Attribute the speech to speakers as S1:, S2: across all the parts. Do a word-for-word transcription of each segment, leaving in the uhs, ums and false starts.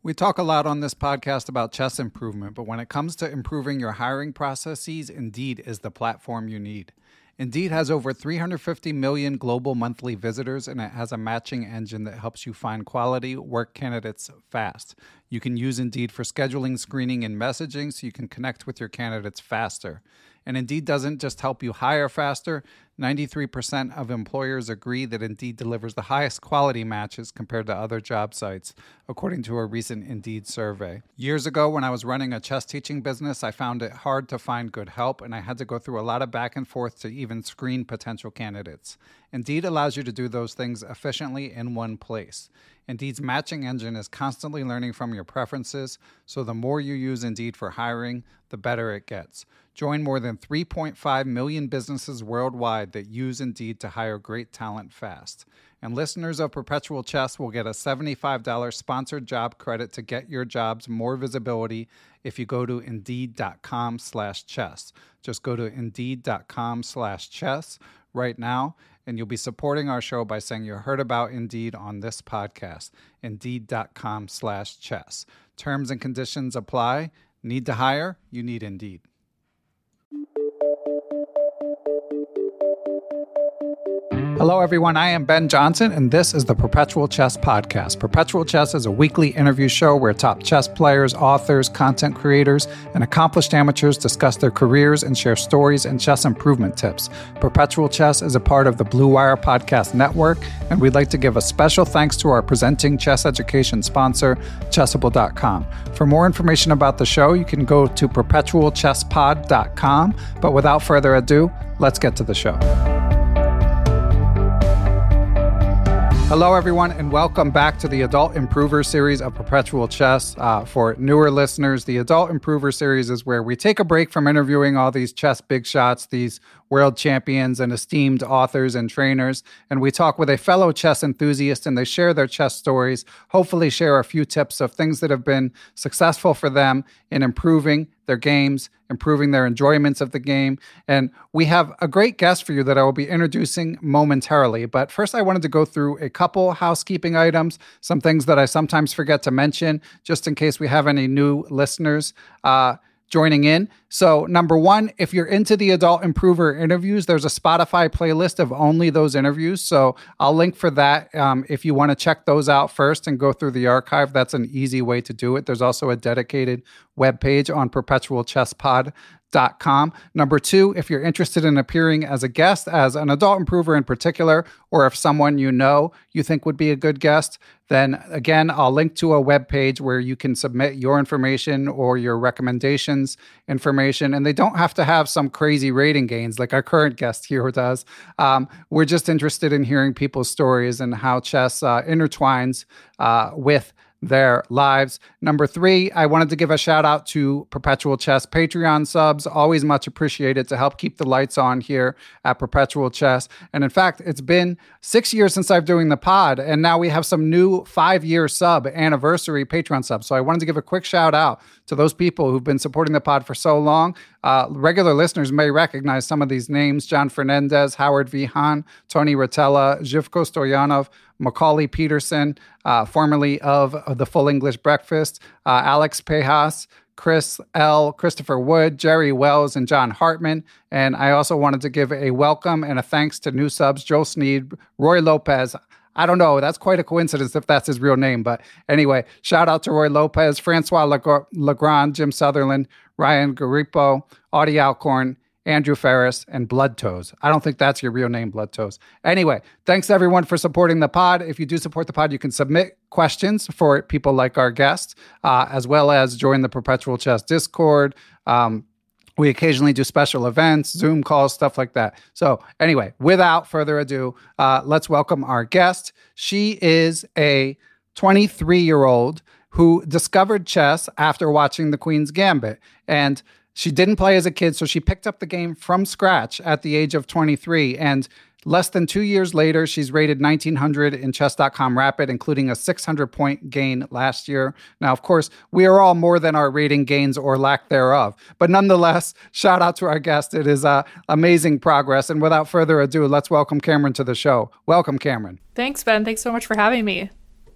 S1: We talk a lot on this podcast about chess improvement, but when it comes to improving your hiring processes, Indeed is the platform you need. Indeed has over three hundred fifty million global monthly visitors, and it has a matching engine that helps you find quality work candidates fast. You can use Indeed for scheduling, screening, and messaging so you can connect with your candidates faster. And Indeed doesn't just help you hire faster. ninety-three percent of employers agree that Indeed delivers the highest quality matches compared to other job sites, according to a recent Indeed survey. Years ago, when I was running a chess teaching business, I found it hard to find good help, and I had to go through a lot of back and forth to even screen potential candidates. Indeed allows you to do those things efficiently in one place. Indeed's matching engine is constantly learning from your preferences, so the more you use Indeed for hiring, the better it gets. Join more than three point five million businesses worldwide that use Indeed to hire great talent fast. And listeners of Perpetual Chess will get a seventy-five dollars sponsored job credit to get your jobs more visibility if you go to Indeed.com slash chess. Just go to Indeed.com slash chess right now, and you'll be supporting our show by saying you heard about Indeed on this podcast. Indeed.com slash chess. Terms and conditions apply. Need to hire? You need Indeed. Hello, everyone. I am Ben Johnson, and this is the Perpetual Chess Podcast. Perpetual Chess is a weekly interview show where top chess players, authors, content creators, and accomplished amateurs discuss their careers and share stories and chess improvement tips. Perpetual Chess is a part of the Blue Wire Podcast Network, and we'd like to give a special thanks to our presenting chess education sponsor, Chessable dot com. For more information about the show, you can go to perpetual chess pod dot com. But without further ado, let's get to the show. Hello, everyone, and welcome back to the Adult Improver series of Perpetual Chess. Uh, for newer listeners, the Adult Improver series is where we take a break from interviewing all these chess big shots, these world champions and esteemed authors and trainers, and we talk with a fellow chess enthusiast, and they share their chess stories, hopefully share a few tips of things that have been successful for them in improving their games, improving their enjoyments of the game. And we have a great guest for you that I will be introducing momentarily. But first, I wanted to go through a couple housekeeping items, some things that I sometimes forget to mention, just in case we have any new listeners uh, joining in. So number one, if you're into the Adult Improver interviews, there's a Spotify playlist of only those interviews. So I'll link for that um, if you want to check those out first and go through the archive. That's an easy way to do it. There's also a dedicated webpage on perpetual chess pod dot com. Number two, if you're interested in appearing as a guest, as an adult improver in particular, or if someone you know you think would be a good guest, then again, I'll link to a webpage where you can submit your information or your recommendations information, and they don't have to have some crazy rating gains like our current guest here does. Um, we're just interested in hearing people's stories and how chess uh, intertwines uh, with their lives. Number three, I wanted to give a shout out to Perpetual Chess Patreon subs. Always much appreciated to help keep the lights on here at Perpetual Chess. And in fact, it's been six years since I've doing the pod, and now we have some new five-year sub anniversary Patreon subs. So I wanted to give a quick shout out to those people who've been supporting the pod for so long. Uh, regular listeners may recognize some of these names: John Fernandez, Howard V. Hahn, Tony Rotella, Zhivko Stoyanov, Macaulay Peterson, uh, formerly of, of the Full English Breakfast, uh, Alex Pejas, Chris L., Christopher Wood, Jerry Wells, and John Hartman. And I also wanted to give a welcome and a thanks to new subs, Joe Sneed, Roy Lopez. I don't know. That's quite a coincidence if that's his real name. But anyway, shout out to Roy Lopez, Francois Legrand, Jim Sutherland, Ryan Garipo, Audie Alcorn, Andrew Ferris, and Blood Toes. I don't think that's your real name, Blood Toes. Anyway, thanks everyone for supporting the pod. If you do support the pod, you can submit questions for people like our guest, uh, as well as join the Perpetual Chess Discord. Um, we occasionally do special events, Zoom calls, stuff like that. So anyway, without further ado, uh, let's welcome our guest. She is a twenty-three-year-old who discovered chess after watching The Queen's Gambit. And she didn't play as a kid, so she picked up the game from scratch at the age of twenty-three. And less than two years later, she's rated nineteen hundred in chess dot com Rapid, including a six hundred point gain last year. Now, of course, we are all more than our rating gains or lack thereof. But nonetheless, shout out to our guest. It is uh, amazing progress. And without further ado, let's welcome Cameron to the show. Welcome, Cameron.
S2: Thanks, Ben. Thanks so much for having me.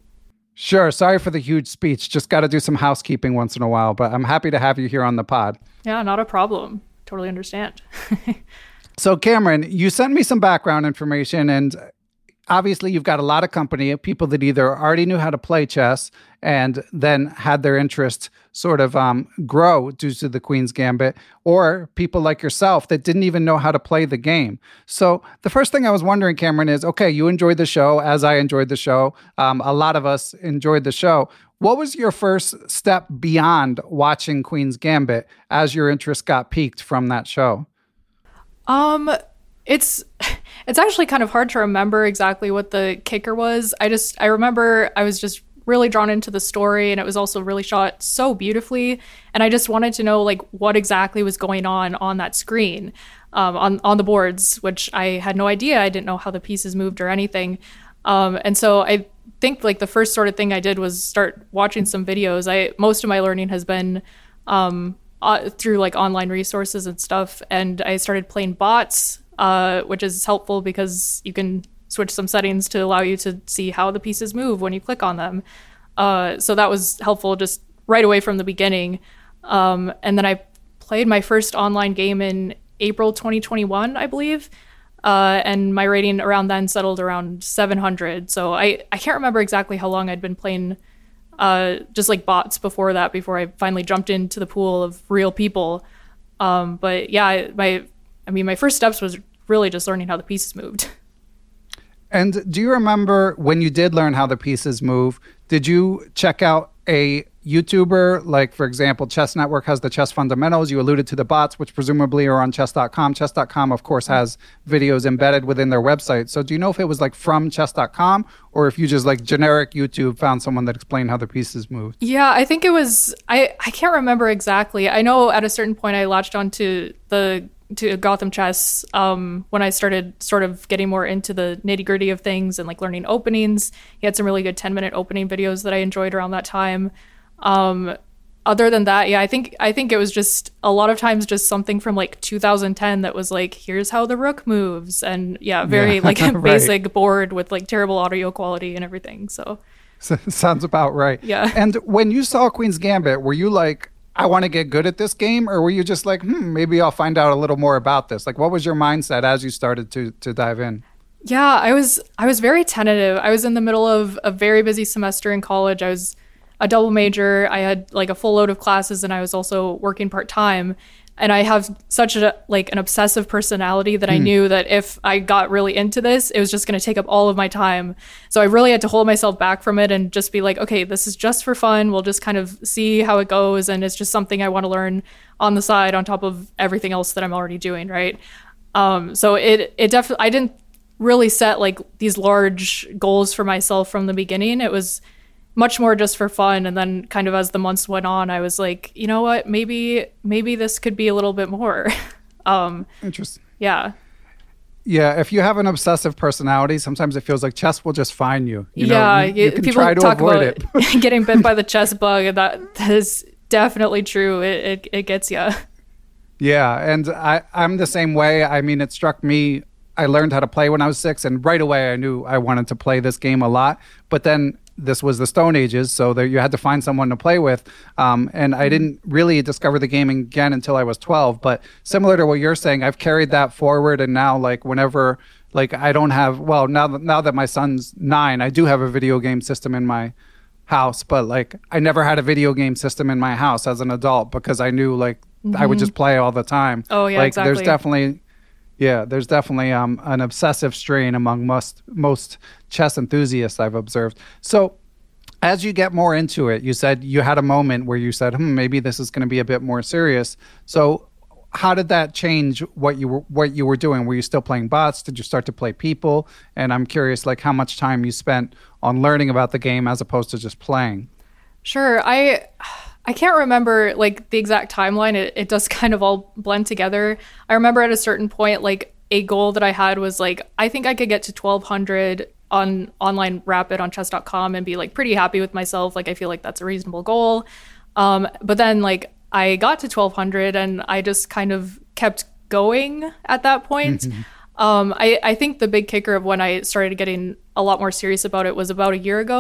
S1: Sure. Sorry for the huge speech. Just got to do some housekeeping once in a while, but I'm happy to have you here on the pod.
S2: Yeah, not a problem. Totally understand.
S1: So Cameron, you sent me some background information, and obviously you've got a lot of company of people that either already knew how to play chess and then had their interest sort of um, grow due to the Queen's Gambit, or people like yourself that didn't even know how to play the game. So the first thing I was wondering, Cameron, is, okay, you enjoyed the show as I enjoyed the show. Um, a lot of us enjoyed the show. What was your first step beyond watching Queen's Gambit as your interest got piqued from that show?
S2: Um, it's it's actually kind of hard to remember exactly what the kicker was. I just I remember I was just really drawn into the story, and it was also really shot so beautifully, and I just wanted to know like what exactly was going on on that screen, um, on on the boards, which I had no idea. I didn't know how the pieces moved or anything, um, and so I think like the first sort of thing I did was start watching some videos. I most of my learning has been um, uh, through like online resources and stuff, and I started playing bots, uh, which is helpful because you can switch some settings to allow you to see how the pieces move when you click on them. Uh, so that was helpful just right away from the beginning. Um, and then I played my first online game in April twenty twenty-one, I believe. Uh, and my rating around then settled around seven hundred. So I, I can't remember exactly how long I'd been playing uh, just like bots before that, before I finally jumped into the pool of real people. Um, but yeah, my I mean, my first steps was really just learning how the pieces moved.
S1: And do you remember when you did learn how the pieces move, did you check out a YouTuber? Like, for example, Chess Network has the Chess Fundamentals. You alluded to the bots, which presumably are on chess dot com. chess dot com, of course, has videos embedded within their website. So do you know if it was like from chess dot com, or if you just like generic YouTube found someone that explained how the pieces moved?
S2: Yeah, I think it was, I, I can't remember exactly. I know at a certain point I latched onto the to Gotham Chess um, when I started sort of getting more into the nitty gritty of things and like learning openings. He had some really good ten minute opening videos that I enjoyed around that time. Um, other than that, yeah, I think I think it was just a lot of times just something from like two thousand ten that was like, here's how the rook moves, and yeah, very yeah, like right. basic board with like terrible audio quality and everything. So
S1: sounds about right.
S2: Yeah.
S1: And when you saw Queen's Gambit, were you like, I want to get good at this game, or were you just like, hmm, maybe I'll find out a little more about this? Like, what was your mindset as you started to to dive in?
S2: Yeah, I was I was very tentative. I was in the middle of a very busy semester in college. I was a double major. I had like a full load of classes, and I was also working part-time. And I have such a like an obsessive personality that mm. I knew that if I got really into this, it was just going to take up all of my time. So I really had to hold myself back from it and just be like, okay, this is just for fun. We'll just kind of see how it goes. And it's just something I want to learn on the side on top of everything else that I'm already doing, right? Um, so it it definitely, I didn't really set like these large goals for myself from the beginning. It was much more just for fun. And then kind of as the months went on, I was like, you know what, maybe maybe this could be a little bit more. um
S1: Interesting.
S2: Yeah.
S1: Yeah, if you have an obsessive personality, sometimes it feels like chess will just find you. You
S2: yeah,
S1: know, you, you can
S2: people
S1: try to
S2: talk
S1: avoid
S2: about
S1: it.
S2: getting bit by the chess bug, and that, that is definitely true. It it, it gets you.
S1: Yeah, and I, I'm the same way. I mean, it struck me, I learned how to play when I was six, and right away I knew I wanted to play this game a lot. But then this was the Stone Ages, so there you had to find someone to play with. Um, and I didn't really discover the game again until I was twelve. But similar to what you're saying, I've carried that forward. And now, like, whenever, like, I don't have, well, now that, now that my son's nine, I do have a video game system in my house. But, like, I never had a video game system in my house as an adult because I knew, like, mm-hmm. I would just play all the time.
S2: Oh, yeah,
S1: like,
S2: exactly.
S1: There's definitely... Yeah, there's definitely um, an obsessive strain among most most chess enthusiasts I've observed. So as you get more into it, you said you had a moment where you said, hmm, maybe this is going to be a bit more serious. So how did that change what you were what you were doing? Were you still playing bots? Did you start to play people? And I'm curious, like, how much time you spent on learning about the game as opposed to just playing.
S2: Sure. I... I can't remember like the exact timeline. It, it does kind of all blend together. I remember at a certain point, like a goal that I had was like, I think I could get to twelve hundred on online rapid on chess dot com and be like pretty happy with myself. Like, I feel like that's a reasonable goal. Um, but then like I got to twelve hundred and I just kind of kept going at that point. Um, I, I think the big kicker of when I started getting a lot more serious about it was about a year ago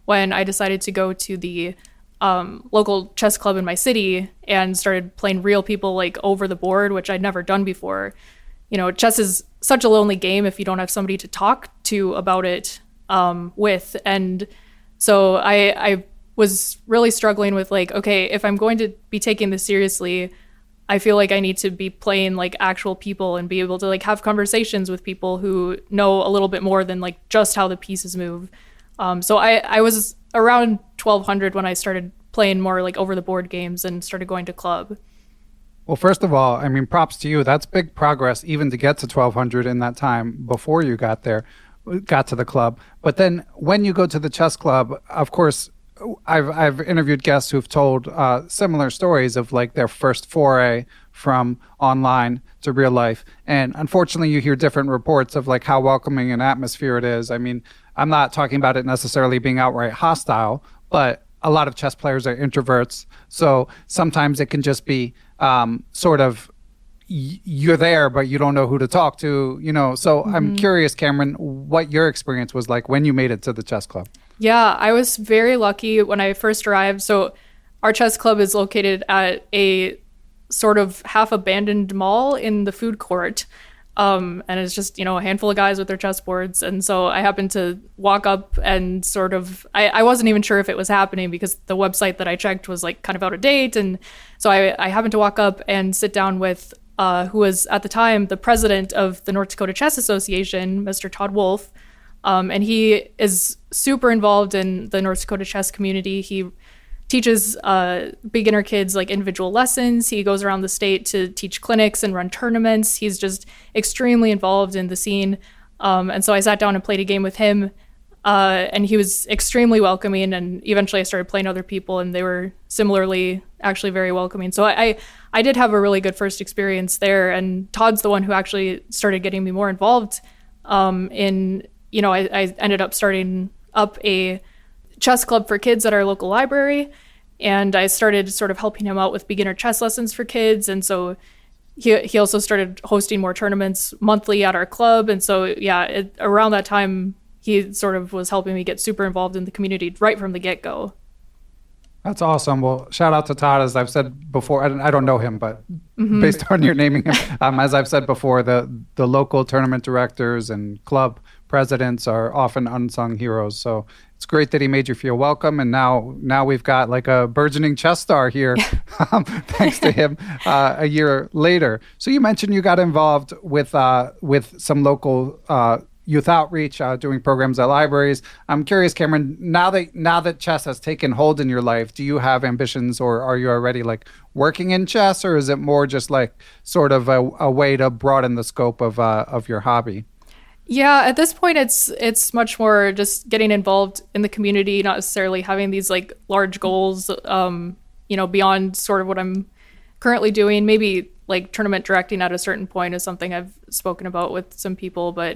S2: when I decided to go to the um, local chess club in my city and started playing real people like over the board, which I'd never done before. You know, chess is such a lonely game if you don't have somebody to talk to about it um, with. And so I, I was really struggling with like, okay, if I'm going to be taking this seriously, I feel like I need to be playing like actual people and be able to like have conversations with people who know a little bit more than like just how the pieces move. Um, so I, I was around twelve hundred when I started playing more like over the board games and started going to club.
S1: Well, first of all, I mean, props to you. That's big progress even to get to twelve hundred in that time before you got there, got to the club. But then when you go to the chess club, of course, I've I've interviewed guests who've told uh, similar stories of like their first foray from online to real life. And unfortunately, you hear different reports of like how welcoming an atmosphere it is. I mean, I'm not talking about it necessarily being outright hostile, but a lot of chess players are introverts. So sometimes it can just be um, sort of y- you're there, but you don't know who to talk to, you know. So mm-hmm. I'm curious, Cameron, what your experience was like when you made it to the chess club.
S2: Yeah, I was very lucky when I first arrived. So our chess club is located at a sort of half abandoned mall in the food court. Um, and it's just, you know, a handful of guys with their chessboards. And so I happened to walk up and sort of, I, I wasn't even sure if it was happening because the website that I checked was like kind of out of date. And so I, I happened to walk up and sit down with uh, who was at the time the president of the North Dakota Chess Association, Mister Todd Wolf. Um, and he is super involved in the North Dakota chess community. He teaches uh, beginner kids like individual lessons. He goes around the state to teach clinics and run tournaments. He's just extremely involved in the scene. Um, and so I sat down and played a game with him, uh, and he was extremely welcoming. And eventually I started playing other people, and they were similarly actually very welcoming. So I, I, I did have a really good first experience there. And Todd's the one who actually started getting me more involved um, in, you know, I, I ended up starting up a chess club for kids at our local library, and I started sort of helping him out with beginner chess lessons for kids. And so he he also started hosting more tournaments monthly at our club. And so yeah, it, around that time he sort of was helping me get super involved in the community right from the get-go.
S1: That's awesome. Well, shout out to Todd. As I've said before, I don't, I don't know him, but mm-hmm. based on your naming him, um, as I've said before, the the local tournament directors and club presidents are often unsung heroes. So it's great that he made you feel welcome. And now now we've got like a burgeoning chess star here, um, thanks to him uh, a year later. So you mentioned you got involved with uh, with some local uh, youth outreach, uh, doing programs at libraries. I'm curious, Cameron, now that now that chess has taken hold in your life, do you have ambitions, or are you already like working in chess, or is it more just like sort of a, a way to broaden the scope of uh, of your hobby?
S2: Yeah, at this point, it's it's much more just getting involved in the community, not necessarily having these like large goals, um, you know, beyond sort of what I'm currently doing. Maybe like tournament directing at a certain point is something I've spoken about with some people, but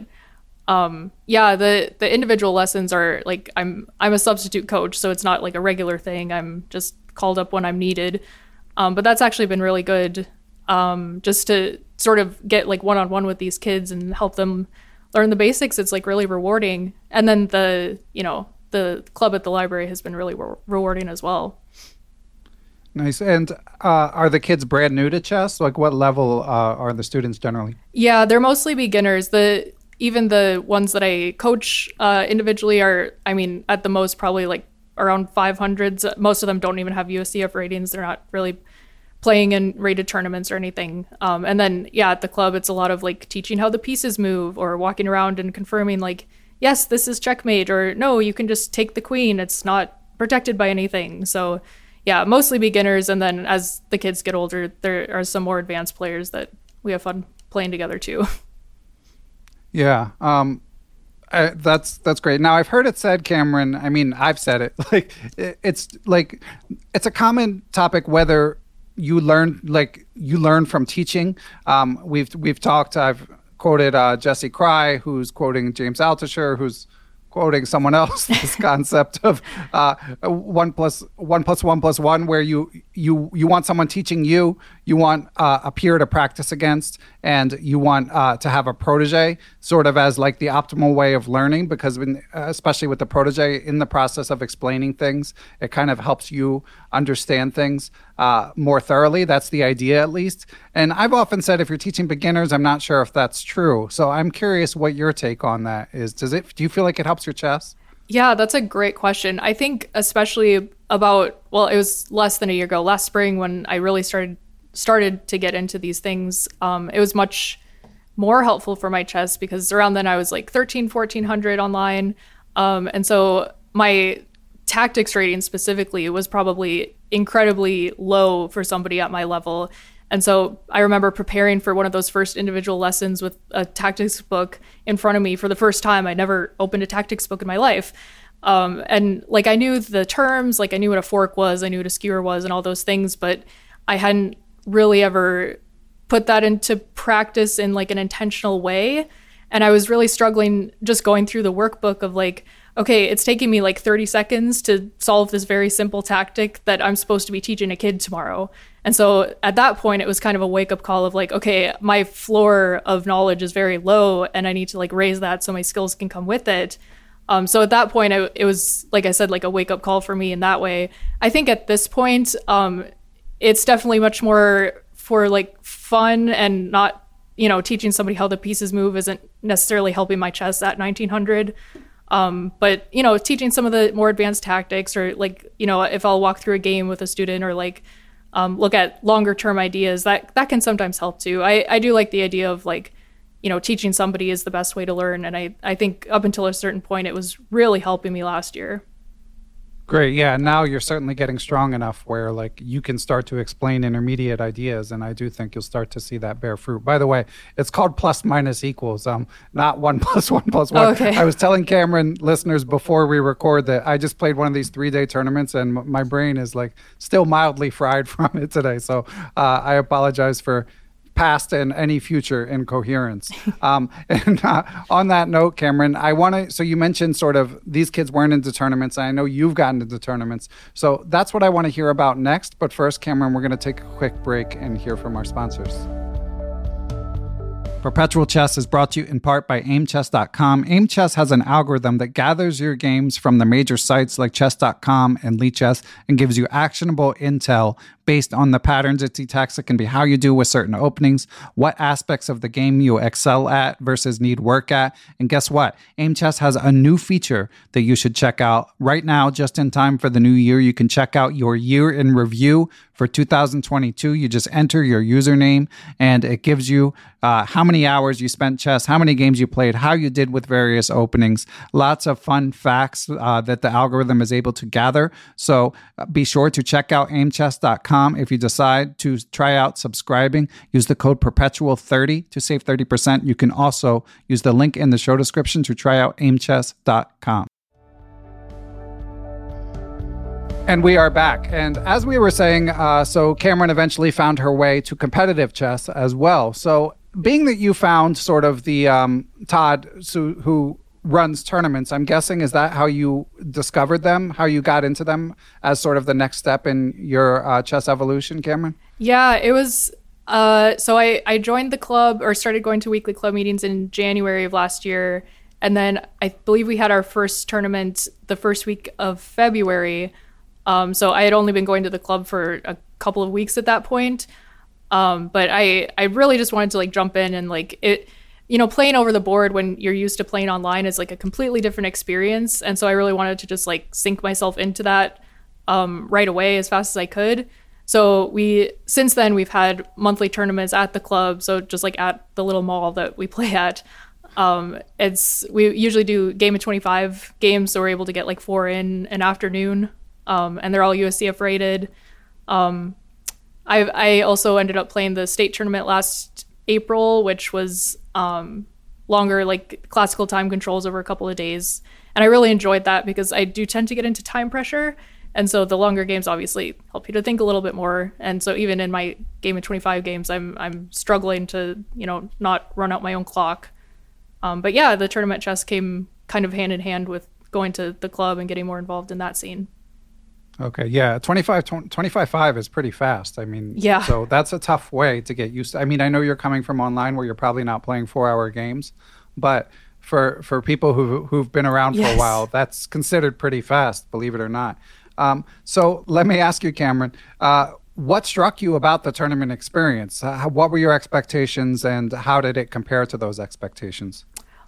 S2: um, yeah, the the individual lessons are like I'm I'm a substitute coach, so it's not like a regular thing. I'm just called up when I'm needed, um, but that's actually been really good, um, just to sort of get like one on one with these kids and help them learn the basics. It's like really rewarding. And then the, you know, the club at the library has been really re- rewarding as well.
S1: Nice. And uh, are the kids brand new to chess? Like what level uh, are the students generally?
S2: Yeah, they're mostly beginners. The even the ones that I coach uh, individually are, I mean, at the most probably like around five hundreds. Most of them don't even have U S C F ratings. They're not really playing in rated tournaments or anything. Um, and then, yeah, at the club, it's a lot of like teaching how the pieces move or walking around and confirming like, yes, this is checkmate, or no, you can just take the queen. It's not protected by anything. So yeah, mostly beginners. And then as the kids get older, there are some more advanced players that we have fun playing together too.
S1: Yeah. Um, I, that's that's great. Now I've heard it said, Cameron, I mean, I've said it, like it, it's like, it's a common topic whether you learn like you learn from teaching. Um, we've we've talked. I've quoted uh, Jesse Cry, who's quoting James Altucher, who's quoting someone else. This concept of uh, one plus one plus one plus one, where you you you want someone teaching you, you want uh, a peer to practice against, and you want uh, to have a protege sort of as like the optimal way of learning, because when, uh, especially with the protege in the process of explaining things, it kind of helps you understand things uh, more thoroughly. That's the idea, at least. And I've often said if you're teaching beginners, I'm not sure if that's true. So I'm curious what your take on that is. Does it? Do you feel like it helps your chess?
S2: Yeah, that's a great question. I think especially about, well, it was less than a year ago, last spring, when I really started started to get into these things. Um, it was much more helpful for my chess because around then I was like thirteen, fourteen hundred online. Um, and so my tactics rating specifically was probably incredibly low for somebody at my level. And so I remember preparing for one of those first individual lessons with a tactics book in front of me for the first time. I never opened a tactics book in my life. Um, and like I knew the terms, like I knew what a fork was, I knew what a skewer was and all those things, but I hadn't really ever put that into practice in like an intentional way. And I was really struggling just going through the workbook of like, okay, it's taking me like thirty seconds to solve this very simple tactic that I'm supposed to be teaching a kid tomorrow. And so at that point, it was kind of a wake up call of like, okay, my floor of knowledge is very low and I need to like raise that so my skills can come with it. Um, so at that point, I, it was, like I said, like a wake up call for me in that way. I think at this point, um, it's definitely much more for like fun and not, you know, teaching somebody how the pieces move isn't necessarily helping my chess at nineteen hundred. Um, but, you know, teaching some of the more advanced tactics or like, you know, if I'll walk through a game with a student or like um, look at longer term ideas, that that can sometimes help too. I, I do like the idea of like, you know, teaching somebody is the best way to learn. And I, I think up until a certain point, it was really helping me last year.
S1: Great. Yeah. Now you're certainly getting strong enough where like you can start to explain intermediate ideas. And I do think you'll start to see that bear fruit. By the way, it's called plus minus equals, um, not one plus one plus one.
S2: Okay.
S1: I was telling Cameron listeners before we record that I just played one of these three day tournaments and m- my brain is like still mildly fried from it today. So uh, I apologize for past and any future incoherence. Um, and uh, on that note, Cameron, I want to, so you mentioned sort of these kids weren't into tournaments. And I know you've gotten into tournaments. So that's what I want to hear about next. But first, Cameron, we're going to take a quick break and hear from our sponsors. Perpetual Chess is brought to you in part by aim chess dot com. AimChess has an algorithm that gathers your games from the major sites like chess dot com and Lichess and gives you actionable intel based on the patterns it detects. It can be how you do with certain openings, what aspects of the game you excel at versus need work at. And guess what? AimChess has a new feature that you should check out right now, just in time for the new year. You can check out your year in review for two thousand twenty-two. You just enter your username and it gives you uh, how many hours you spent chess, how many games you played, how you did with various openings. Lots of fun facts uh, that the algorithm is able to gather. So uh, be sure to check out aim chess dot com. If you decide to try out subscribing, use the code perpetual thirty to save thirty percent. You can also use the link in the show description to try out aim chess dot com. And we are back. And as we were saying, uh, so Cameron eventually found her way to competitive chess as well. So being that you found sort of the um, Todd so, who runs tournaments, I'm guessing, is that how you discovered them, how you got into them as sort of the next step in your uh, chess evolution, Cameron?
S2: Yeah, it was, uh, so I, I joined the club or started going to weekly club meetings in January of last year. And then I believe we had our first tournament the first week of February. Um, so I had only been going to the club for a couple of weeks at that point. Um, but I, I really just wanted to like jump in and like it, you know, playing over the board when you're used to playing online is like a completely different experience. And so I really wanted to just like sink myself into that um, right away as fast as I could. So we, since then we've had monthly tournaments at the club. So just like at the little mall that we play at, um, it's, we usually do game of twenty-five games. So we're able to get like four in an afternoon. Um, and they're all U S C F rated. Um, I I also ended up playing the state tournament last April, which was um, longer, like classical time controls over a couple of days. And I really enjoyed that because I do tend to get into time pressure. And so the longer games obviously help you to think a little bit more. And so even in my game of twenty-five games, I'm I'm struggling to, you know, not run out my own clock. Um, but yeah, the tournament chess came kind of hand in hand with going to the club and getting more involved in that scene.
S1: Okay, yeah, twenty-five, twenty-five five is pretty fast. I mean,
S2: Yeah.
S1: so that's a tough way to get used to. I mean, I know you're coming from online where you're probably not playing four-hour games, but for for people who who've been around for
S2: Yes.
S1: a while, that's considered pretty fast, believe it or not. Um, so let me ask you, Cameron, uh, what struck you about the tournament experience? Uh, what were your expectations, and how did it compare to those expectations?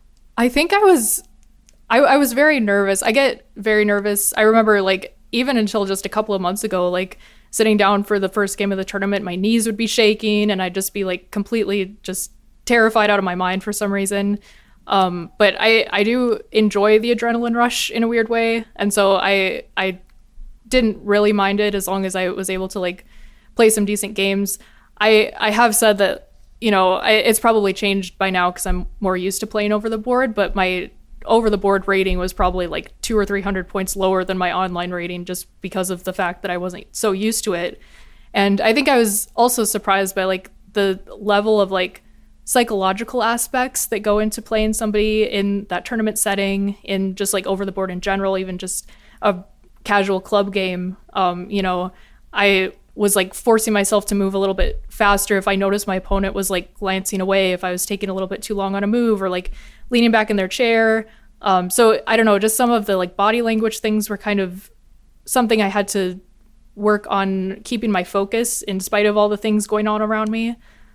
S2: I think I was I, I was very nervous. I get very nervous. I remember like even until just a couple of months ago, like sitting down for the first game of the tournament, my knees would be shaking and I'd just be like completely just terrified out of my mind for some reason. Um, but I, I do enjoy the adrenaline rush in a weird way. And so I I didn't really mind it as long as I was able to like play some decent games. I I have said that, you know, I, it's probably changed by now because I'm more used to playing over the board, but my over the board rating was probably like two or three hundred points lower than my online rating just because of the fact that I wasn't so used to it. And I think I was also surprised by like the level of like psychological aspects that go into playing somebody in that tournament setting, in just like over the board in general, even just a casual club game. Um, you know, I was like forcing myself to move a little bit faster if I noticed my opponent was like glancing away, if I was taking a little bit too long on a move, or like leaning back in their chair. Um, so I don't know, just some of the like body language things were kind of something I had to work on keeping my focus in spite of all the things going on around me.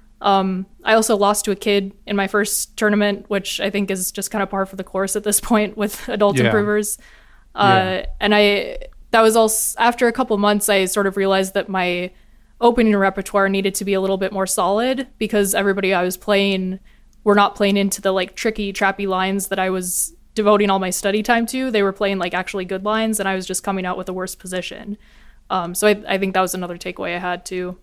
S2: Um, I also lost to a kid in my first tournament, which I think is just kind of par for the course at this point with adult
S1: Yeah.
S2: improvers. Uh,
S1: Yeah.
S2: And I, that was also after a couple months, I sort of realized that my opening repertoire needed to be a little bit more solid because everybody I was playing were not playing into the like tricky, trappy lines that I was devoting all my study time to. They were playing like actually good lines, and I was just coming out with a worse position. Um, so I, I think that was another takeaway I had too.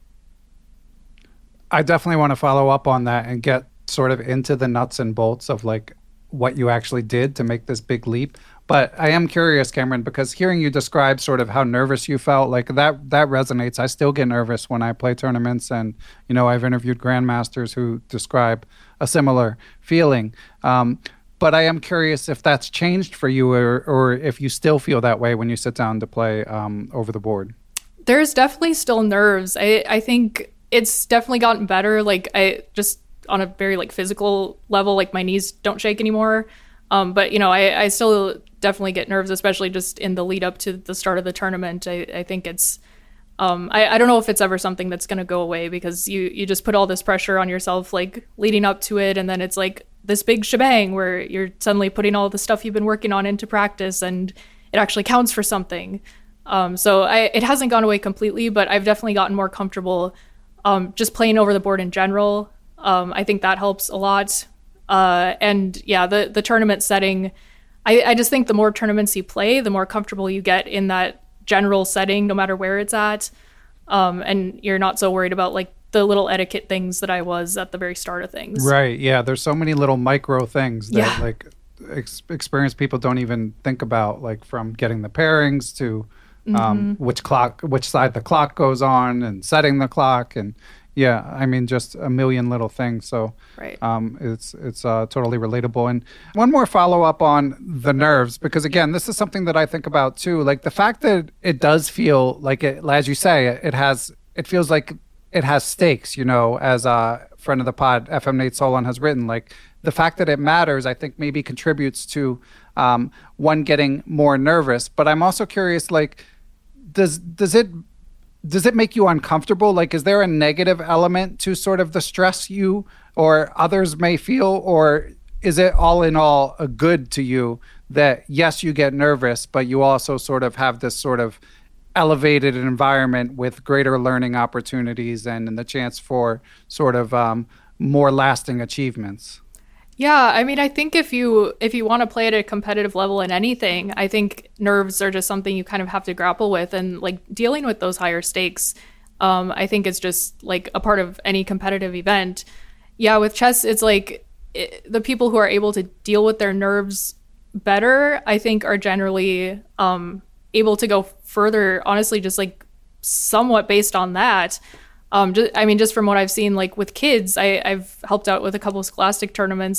S1: I definitely want to follow up on that and get sort of into the nuts and bolts of like what you actually did to make this big leap. But I am curious, Cameron, because hearing you describe sort of how nervous you felt, like that that resonates. I still get nervous when I play tournaments, and you know, I've interviewed grandmasters who describe a similar feeling. Um, but I am curious if that's changed for you, or or if you still feel that way when you sit down to play um, over the board.
S2: There's definitely still nerves. I, I think it's definitely gotten better. Like I just on a very like physical level, like my knees don't shake anymore. Um, but you know, I, I still definitely get nerves, especially just in the lead up to the start of the tournament. I, I think it's, um, I, I don't know if it's ever something that's going to go away because you, you just put all this pressure on yourself, like leading up to it. And then it's like this big shebang where you're suddenly putting all the stuff you've been working on into practice and it actually counts for something. Um, so I, it hasn't gone away completely, but I've definitely gotten more comfortable um, just playing over the board in general. Um, I think that helps a lot. Uh, and yeah, the, the tournament setting, I, I just think the more tournaments you play, the more comfortable you get in that general setting, no matter where it's at. Um, and you're not so worried about like the little etiquette things that I was at the very start of things.
S1: Right. Yeah. There's so many little micro things that
S2: Yeah.
S1: like ex- experienced people don't even think about, like from getting the pairings to um,
S2: Mm-hmm.
S1: which clock, which side the clock goes on, and setting the clock, and yeah, I mean, just a million little things. So
S2: Right.
S1: um, it's it's uh, totally relatable. And one more follow up on the nerves, because again, this is something that I think about too. Like the fact that it does feel like it, as you say, it has, it feels like it has stakes. You know, as a friend of the pod, F M Nate Solon, has written, like the fact that it matters, I think maybe contributes to um, one getting more nervous. But I'm also curious, like, does does it does it make you uncomfortable? Like, is there a negative element to sort of the stress you or others may feel? Or is it all in all a good to you that, yes, you get nervous, but you also sort of have this sort of elevated environment with greater learning opportunities and, and the chance for sort of um, more lasting achievements?
S2: Yeah, I mean, I think if you if you want to play at a competitive level in anything, I think nerves are just something you kind of have to grapple with, and like dealing with those higher stakes, um, I think is just like a part of any competitive event. Yeah, with chess, it's like it, the people who are able to deal with their nerves better, I think, are generally um, able to go further. Honestly, just like somewhat based on that. Um, just, I mean, just from what I've seen, like with kids, I, I've helped out with a couple of Scholastic tournaments.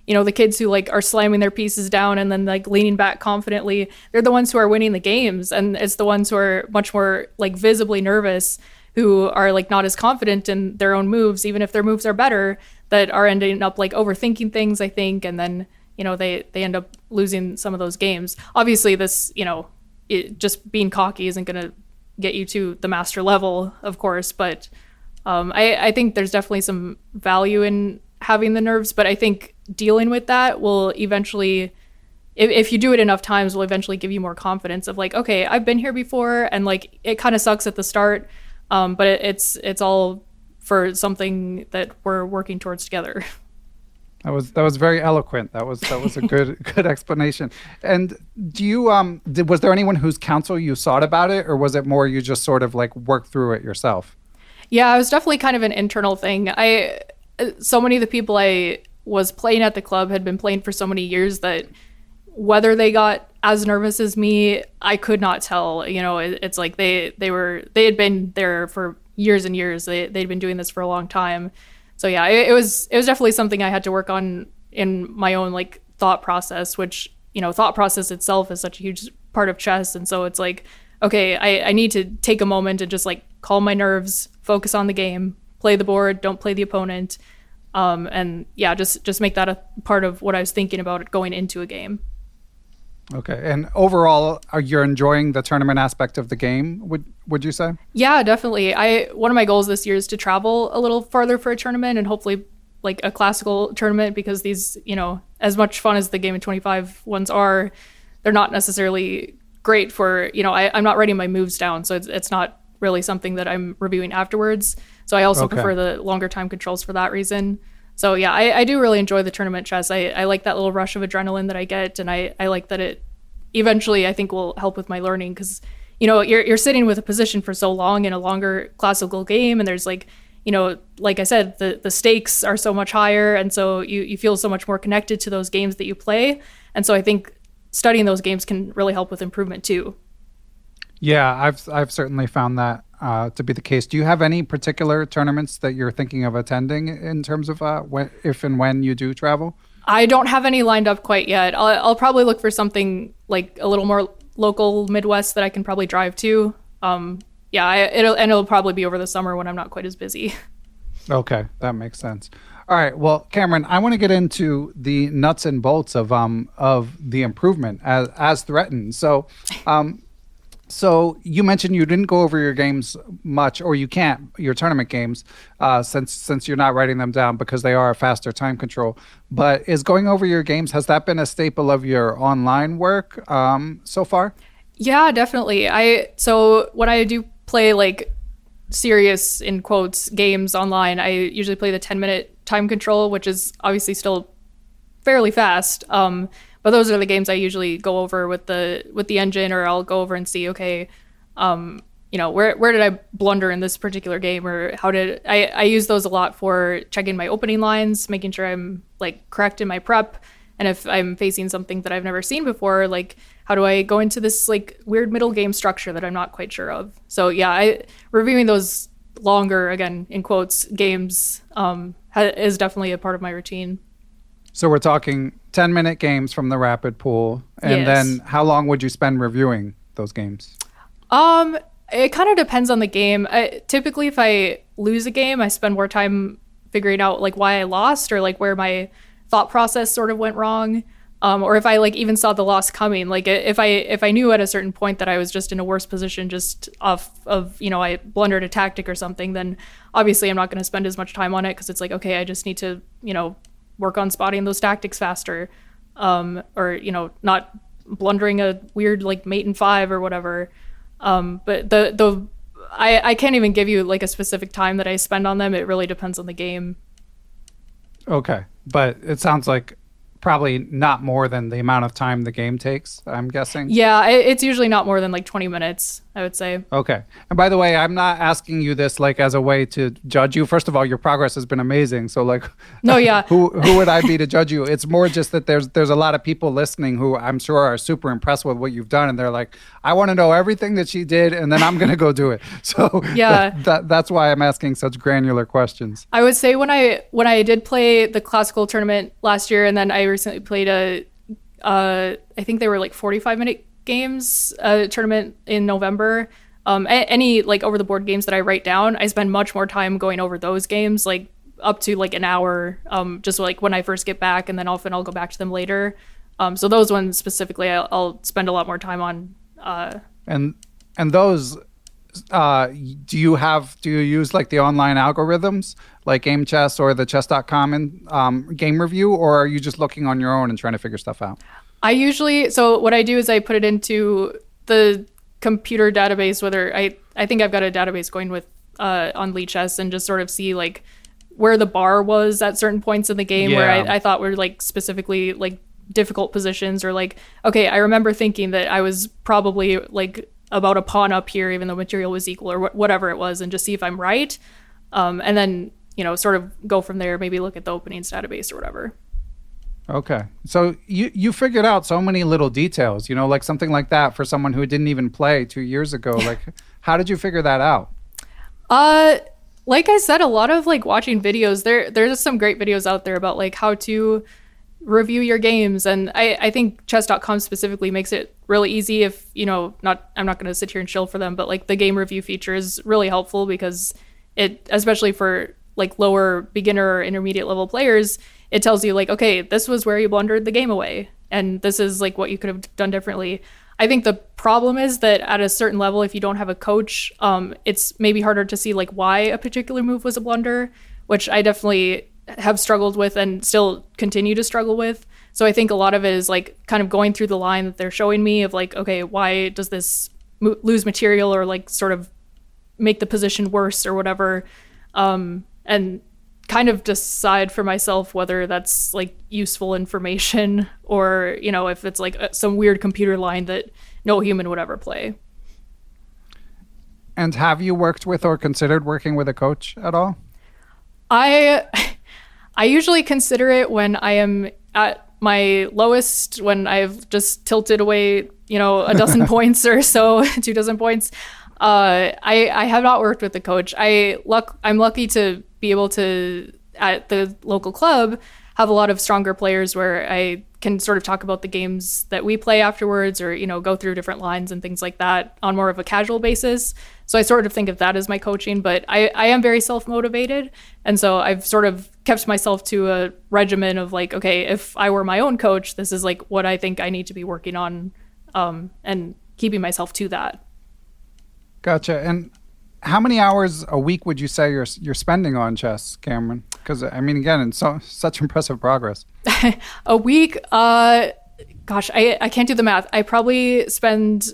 S2: you know, the kids who like are slamming their pieces down and then like leaning back confidently, they're the ones who are winning the games. And it's the ones who are much more like visibly nervous, who are like not as confident in their own moves, even if their moves are better, that are ending up like overthinking things, I think. And then, you know, they, they end up losing some of those games. Obviously this, you know, it, just being cocky isn't going to get you to the master level, of course. But um, I, I think there's definitely some value in having the nerves, but I think dealing with that will eventually, if, if you do it enough times, will eventually give you more confidence of like, okay, I've been here before, and like it kind of sucks at the start, um, but it, it's it's all for something that we're working towards together.
S1: That was that was very eloquent. That was that was a good good explanation. And do you um did, was there anyone whose counsel you sought about it, or was it more you just sort of like worked through it yourself?
S2: Yeah, it was definitely kind of an internal thing. I so many of the people I was playing at the club had been playing for so many years that whether they got as nervous as me, I could not tell. You know, it, it's like they they were they had been there for years and years. They they'd been doing this for a long time. So yeah, it, it was it was definitely something I had to work on in my own like thought process, which, you know, thought process itself is such a huge part of chess. And so it's like, okay, I, I need to take a moment and just like calm my nerves, focus on the game, play the board, don't play the opponent. Um, and yeah, just, just make that a part of what I was thinking about going into a game.
S1: Okay. And overall, are you enjoying the tournament aspect of the game, would would you say?
S2: Yeah, definitely. I one of my goals this year is to travel a little farther for a tournament, and hopefully like a classical tournament, because these, you know, as much fun as the Game of twenty-five ones are, they're not necessarily great for, you know, I, I'm not writing my moves down, so it's it's not really something that I'm reviewing afterwards. So I also okay. prefer the longer time controls for that reason. So yeah, I, I do really enjoy the tournament chess. I, I like that little rush of adrenaline that I get, and I, I like that it eventually I think will help with my learning, because, you know, you're you're sitting with a position for so long in a longer classical game, and there's like, you know, like I said, the, the stakes are so much higher, and so you, you feel so much more connected to those games that you play. And so I think studying those games can really help with improvement too.
S1: Yeah, I've I've certainly found that uh, to be the case. Do you have any particular tournaments that you're thinking of attending in terms of uh, when, if and when you do travel?
S2: I don't have any lined up quite yet. I'll, I'll probably look for something like a little more local Midwest that I can probably drive to. Um, yeah, I, it'll and it'll probably be over the summer when I'm not quite as busy.
S1: Okay, that makes sense. All right, well, Cameron, I want to get into the nuts and bolts of um of the improvement as as threatened. So, um, so you mentioned you didn't go over your games much, or you can't your tournament games, uh, since since you're not writing them down because they are a faster time control. But is going over your games, has that been a staple of your online work um, so far?
S2: Yeah, definitely. I so when I do play like serious in quotes games online, I usually play the ten minute time control, which is obviously still fairly fast. Um, but those are the games I usually go over with the with the engine, or I'll go over and see, okay, um, you know, where where did I blunder in this particular game, or how did I I use those a lot for checking my opening lines, making sure I'm like correct in my prep. And if I'm facing something that I've never seen before, like how do I go into this like weird middle game structure that I'm not quite sure of? So yeah, I reviewing those longer, again, in quotes, games um, ha- is definitely a part of my routine.
S1: So we're talking ten minute games from the rapid pool. And yes. Then how long would you spend reviewing those games?
S2: Um, it kind of depends on the game. I, typically, if I lose a game, I spend more time figuring out like why I lost, or like where my thought process sort of went wrong. Um, or if I like even saw the loss coming, like if I if I knew at a certain point that I was just in a worse position just off of, you know, I blundered a tactic or something, then obviously I'm not going to spend as much time on it, because it's like, okay, I just need to, you know, work on spotting those tactics faster, um, or, you know, not blundering a weird like mate in five or whatever. Um, but the the I, I can't even give you like a specific time that I spend on them. It really depends on the game.
S1: Okay, but it sounds like probably not more than the amount of time the game takes, I'm guessing.
S2: Yeah, it's usually not more than like twenty minutes. I would say.
S1: Okay. And by the way, I'm not asking you this like as a way to judge you. First of all, your progress has been amazing. So like,
S2: no, yeah.
S1: who who would I be to judge you? It's more just that there's there's a lot of people listening who I'm sure are super impressed with what you've done, and they're like, I want to know everything that she did, and then I'm gonna go do it. So
S2: yeah,
S1: that, that that's why I'm asking such granular questions.
S2: I would say when I when I did play the classical tournament last year, and then I recently played a, uh, I think they were like forty-five minute games uh, tournament in November. Um, any like over the board games that I write down, I spend much more time going over those games, like up to like an hour, um, just like when I first get back, and then often I'll go back to them later. Um, so those ones specifically, I'll, I'll spend a lot more time on. Uh,
S1: and and those, uh, do you have? Do you use like the online algorithms, like Game Chess or the chess dot com and um, Game Review, or are you just looking on your own and trying to figure stuff out?
S2: I usually, so what I do is I put it into the computer database, whether I, I think I've got a database going with uh, on Lichess, and just sort of see like where the bar was at certain points in the game, yeah. where I, I thought were like specifically like difficult positions, or like, okay, I remember thinking that I was probably like about a pawn up here, even though material was equal, or wh- whatever it was, and just see if I'm right. Um, and then, you know, sort of go from there, maybe look at the openings database or whatever.
S1: Okay. So you, you figured out so many little details, you know, like something like that for someone who didn't even play two years ago. Like, how did you figure that out?
S2: Uh, like I said, a lot of like watching videos. There, there's some great videos out there about like how to review your games. And I, I think chess dot com specifically makes it really easy if, you know, not, I'm not going to sit here and chill for them, but like the game review feature is really helpful because it, especially for like lower beginner or intermediate level players, it tells you like, okay, this was where you blundered the game away, and this is like what you could have done differently. I think the problem is that at a certain level, if you don't have a coach, um, it's maybe harder to see like why a particular move was a blunder, which I definitely have struggled with and still continue to struggle with. So I think a lot of it is like kind of going through the line that they're showing me of like, okay, why does this mo- lose material or like sort of make the position worse or whatever, um, and kind of decide for myself whether that's like useful information or, you know, if it's like some weird computer line that no human would ever play.
S1: And have you worked with or considered working with a coach at all?
S2: I I usually consider it when I am at my lowest, when I've just tilted away, you know, a dozen points or so, two dozen points. Uh, I, I have not worked with a coach. I luck I'm lucky to be able to, at the local club, have a lot of stronger players where I can sort of talk about the games that we play afterwards, or, you know, go through different lines and things like that on more of a casual basis. So I sort of think of that as my coaching, but I, I am very self-motivated. And so I've sort of kept myself to a regimen of like, okay, if I were my own coach, this is like what I think I need to be working on, um, and keeping myself to that.
S1: Gotcha. And how many hours a week would you say you're you're spending on chess, Cameron? Because I mean, again, it's so such impressive progress.
S2: A week, uh, gosh, I I can't do the math. I probably spend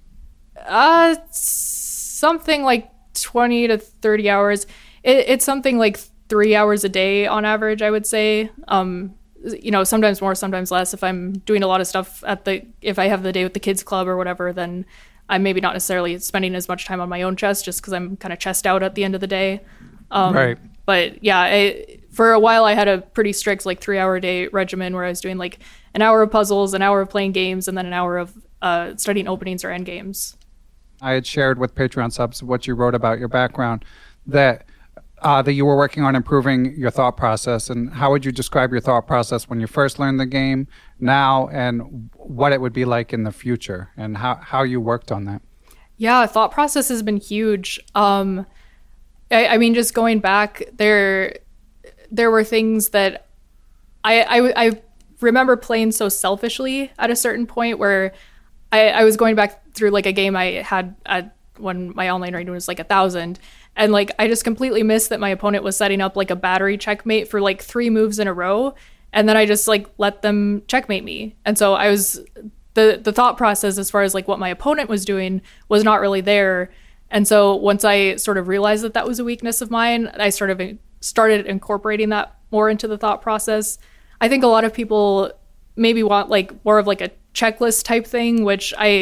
S2: uh something like twenty to thirty hours. It, it's something like three hours a day on average, I would say. Um, you know, sometimes more, sometimes less. If I'm doing a lot of stuff at the, if I have the day with the kids club or whatever, then I'm maybe not necessarily spending as much time on my own chess just because I'm kind of chessed out at the end of the day. Um,
S1: right.
S2: But yeah, I, for a while I had a pretty strict like three hour a day regimen where I was doing like an hour of puzzles, an hour of playing games, and then an hour of uh, studying openings or end games.
S1: I had shared with Patreon subs what you wrote about your background, that uh, that you were working on improving your thought process. And how would you describe your thought process when you first learned the game, now, and what it would be like in the future, and how, how you worked on that?
S2: Yeah, thought process has been huge. Um, I, I mean, just going back, there there were things that I, I, I remember playing so selfishly at a certain point where I, I was going back through like a game I had at when my online rating was like a thousand. And like, I just completely missed that my opponent was setting up like a battery checkmate for like three moves in a row. And then I just like let them checkmate me. And so I was, the, the thought process as far as like what my opponent was doing was not really there. And so once I sort of realized that that was a weakness of mine, I sort of started incorporating that more into the thought process. I think a lot of people maybe want like more of like a checklist type thing, which I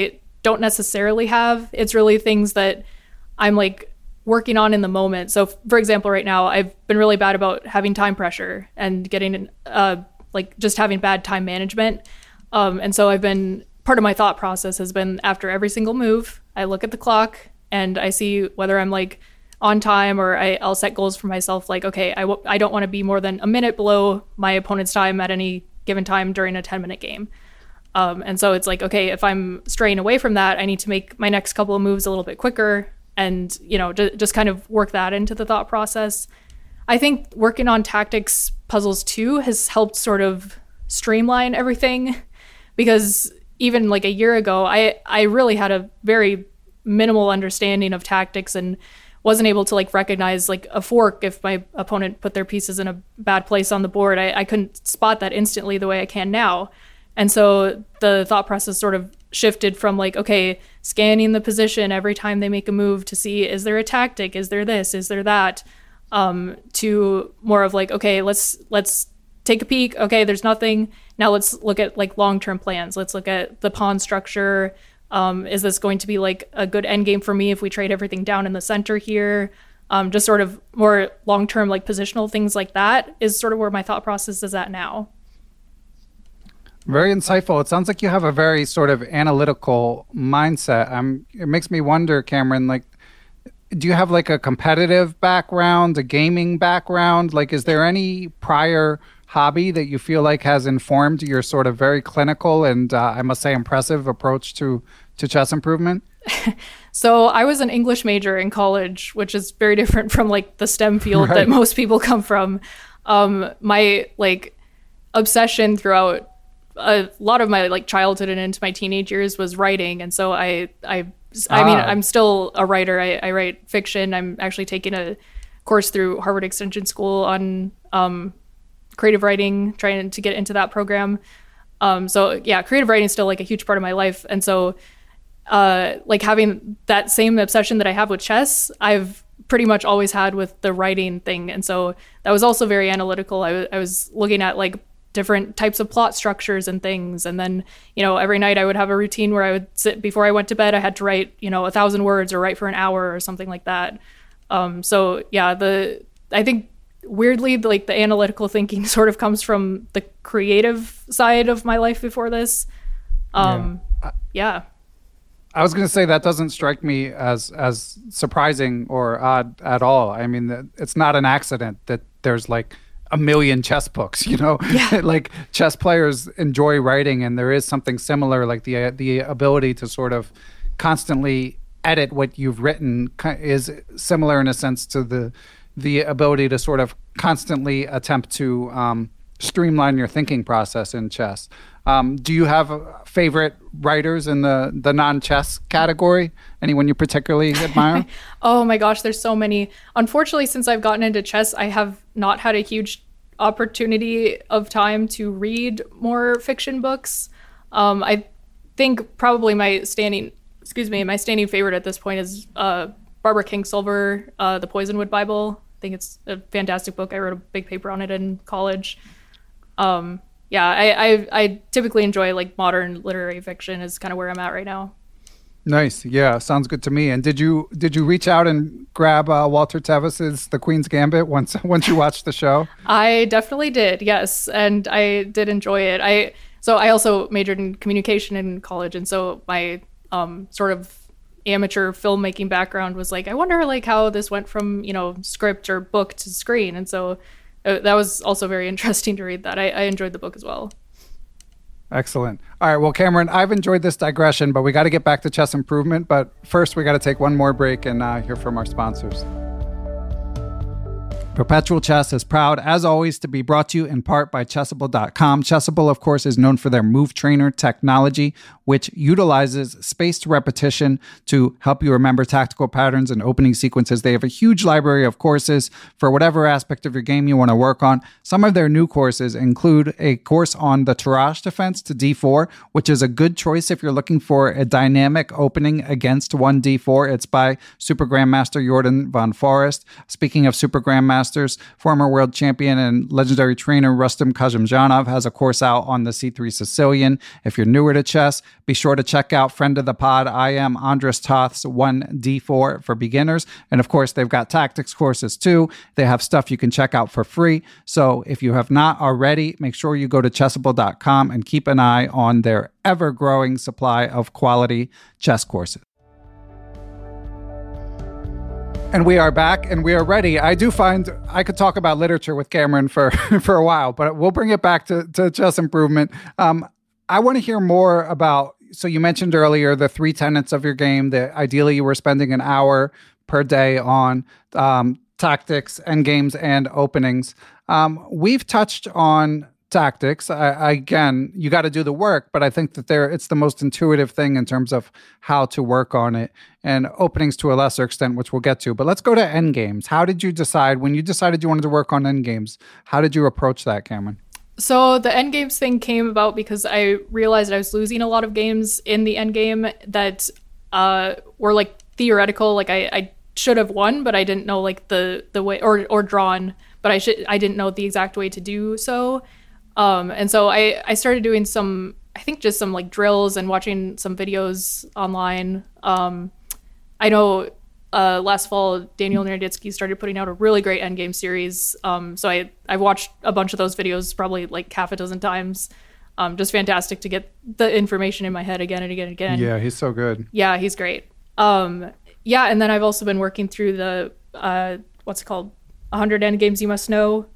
S2: don't necessarily have. It's really things that I'm like working on in the moment. So for example, right now, I've been really bad about having time pressure and getting, uh, like just having bad time management. Um, and so I've been, part of my thought process has been after every single move, I look at the clock and I see whether I'm like on time, or I, I'll set goals for myself. Like, okay, I w- I don't want to be more than a minute below my opponent's time at any given time during a ten minute game. Um, and so it's like, okay, if I'm straying away from that, I need to make my next couple of moves a little bit quicker, and, you know, j- just kind of work that into the thought process. I think working on tactics puzzles too has helped sort of streamline everything, because even like a year ago, I, I really had a very minimal understanding of tactics and wasn't able to like recognize like a fork if my opponent put their pieces in a bad place on the board. I, I couldn't spot that instantly the way I can now. And so the thought process sort of shifted from like, okay, scanning the position every time they make a move to see, is there a tactic? Is there this? Is there that? Um, to more of like, okay, let's let's take a peek. Okay, there's nothing. Now let's look at like long-term plans. Let's look at the pawn structure. Um, is this going to be like a good end game for me if we trade everything down in the center here? Um, just sort of more long-term like positional things like that is sort of where my thought process is at now.
S1: Very insightful. It sounds like you have a very sort of analytical mindset. Um, it makes me wonder, Cameron, like, do you have like a competitive background, a gaming background? Like, is there any prior hobby that you feel like has informed your sort of very clinical and uh, I must say impressive approach to, to chess improvement?
S2: So I was an English major in college, which is very different from like the STEM field
S1: Right.
S2: that most people come from. Um, my like obsession throughout a lot of my like childhood and into my teenage years was writing. And so I, I, I mean,
S1: Ah.
S2: I'm still a writer. I, I write fiction. I'm actually taking a course through Harvard Extension School on um, creative writing, trying to get into that program. Um, so yeah, creative writing is still like a huge part of my life. And so uh, like having that same obsession that I have with chess, I've pretty much always had with the writing thing. And so that was also very analytical. I, w- I was looking at like different types of plot structures and things. And then, you know, every night I would have a routine where I would sit before I went to bed, I had to write, you know, a thousand words or write for an hour or something like that. Um, so yeah, the, I think weirdly, like the analytical thinking sort of comes from the creative side of my life before this. Um,
S1: Yeah.
S2: yeah.
S1: I was going to say that doesn't strike me as as surprising or odd at all. I mean, that- it's not an accident that there's like a million chess books, you know,
S2: Yeah.
S1: like chess players enjoy writing, and there is something similar, like the the ability to sort of constantly edit what you've written ki- is similar in a sense to the the ability to sort of constantly attempt to um, streamline your thinking process in chess. Um, do you have uh, favorite writers in the, the non-chess category? Anyone you particularly admire?
S2: Oh my gosh, there's so many. Unfortunately, since I've gotten into chess, I have not had a huge opportunity of time to read more fiction books. Um, I think probably my standing, excuse me, my standing favorite at this point is uh, Barbara Kingsolver, uh, The Poisonwood Bible. I think it's a fantastic book. I wrote a big paper on it in college. Um, yeah, I, I I typically enjoy like modern literary fiction is kind of where I'm at right now.
S1: Nice. Yeah, sounds good to me. And did you did you reach out and grab uh, Walter Tevis's The Queen's Gambit once once you watched the show?
S2: I definitely did, yes, and I did enjoy it. I so I also majored in communication in college, and so my um, sort of amateur filmmaking background was like, I wonder like how this went from, you know, script or book to screen, and so uh, that was also very interesting to read that. I, I enjoyed the book as well.
S1: Excellent. All right. Well, Cameron, I've enjoyed this digression, but we got to get back to chess improvement. But first, we got to take one more break and uh, hear from our sponsors. Perpetual Chess is proud, as always, to be brought to you in part by Chessable dot com. Chessable, of course, is known for their Move Trainer technology, which utilizes spaced repetition to help you remember tactical patterns and opening sequences. They have a huge library of courses for whatever aspect of your game you want to work on. Some of their new courses include a course on the Tarrasch defense to d four, which is a good choice if you're looking for a dynamic opening against one d four. It's by Super Grandmaster Jordan von Forest. Speaking of Super Grandmaster, Masters. Former world champion and legendary trainer Rustam Kazimjanov has a course out on the C three Sicilian. If you're newer to chess, be sure to check out friend of the pod, I am Andras Toth's one D four for beginners. And of course, they've got tactics courses too. They have stuff you can check out for free. So if you have not already, make sure you go to chessable dot com and keep an eye on their ever-growing supply of quality chess courses. And we are back and we are ready. I do find I could talk about literature with Cameron for, for a while, but we'll bring it back to, to chess improvement. Um, I want to hear more about, so you mentioned earlier the three tenets of your game that ideally you were spending an hour per day on um, tactics, endgames, and openings. Um, we've touched on tactics. I, I, again, you got to do the work, but I think that there it's the most intuitive thing in terms of how to work on it, and openings to a lesser extent, which we'll get to. But let's go to endgames. How did you decide, when you decided you wanted to work on endgames, how did you approach that, Cameron?
S2: So the endgames thing came about because I realized I was losing a lot of games in the endgame that uh, were like theoretical. Like I, I should have won, but I didn't know like the the way, or or drawn, but I should I didn't know the exact way to do so. Um, and so I, I started doing some, I think just some like drills and watching some videos online. Um, I know uh, last fall, Daniel Naroditsky started putting out a really great endgame series. Um, so I, I watched a bunch of those videos probably like half a dozen times. Um, just fantastic to get the information in my head again and again and again.
S1: Yeah, he's so good.
S2: Yeah, he's great. Um, yeah, and then I've also been working through the, uh, what's it called? one hundred Endgames You Must Know.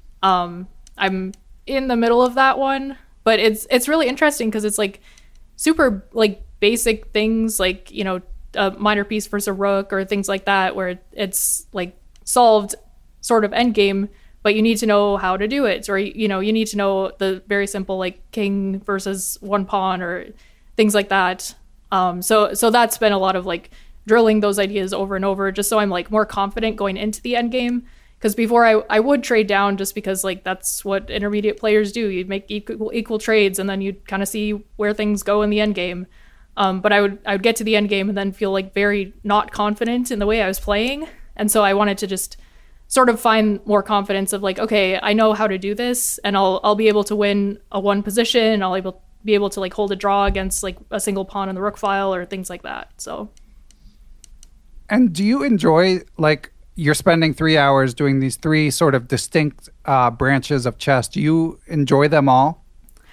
S2: Um, I'm in the middle of that one, but it's it's really interesting because it's like super like basic things, like, you know, a minor piece versus a rook or things like that, where it's like solved sort of endgame, but you need to know how to do it, or, you know, you need to know the very simple like king versus one pawn or things like that. Um, so so that's been a lot of like drilling those ideas over and over, just so I'm like more confident going into the endgame. Because before I, I would trade down just because like that's what intermediate players do. You'd make equal equal trades and then you'd kind of see where things go in the end game. Um, but I would I would get to the end game and then feel like very not confident in the way I was playing. And so I wanted to just sort of find more confidence of like, okay, I know how to do this, and I'll I'll be able to win a one position. I'll able be able to like hold a draw against like a single pawn in the rook file or things like that. So.
S1: And do you enjoy like? You're spending three hours doing these three sort of distinct uh, branches of chess. Do you enjoy them all?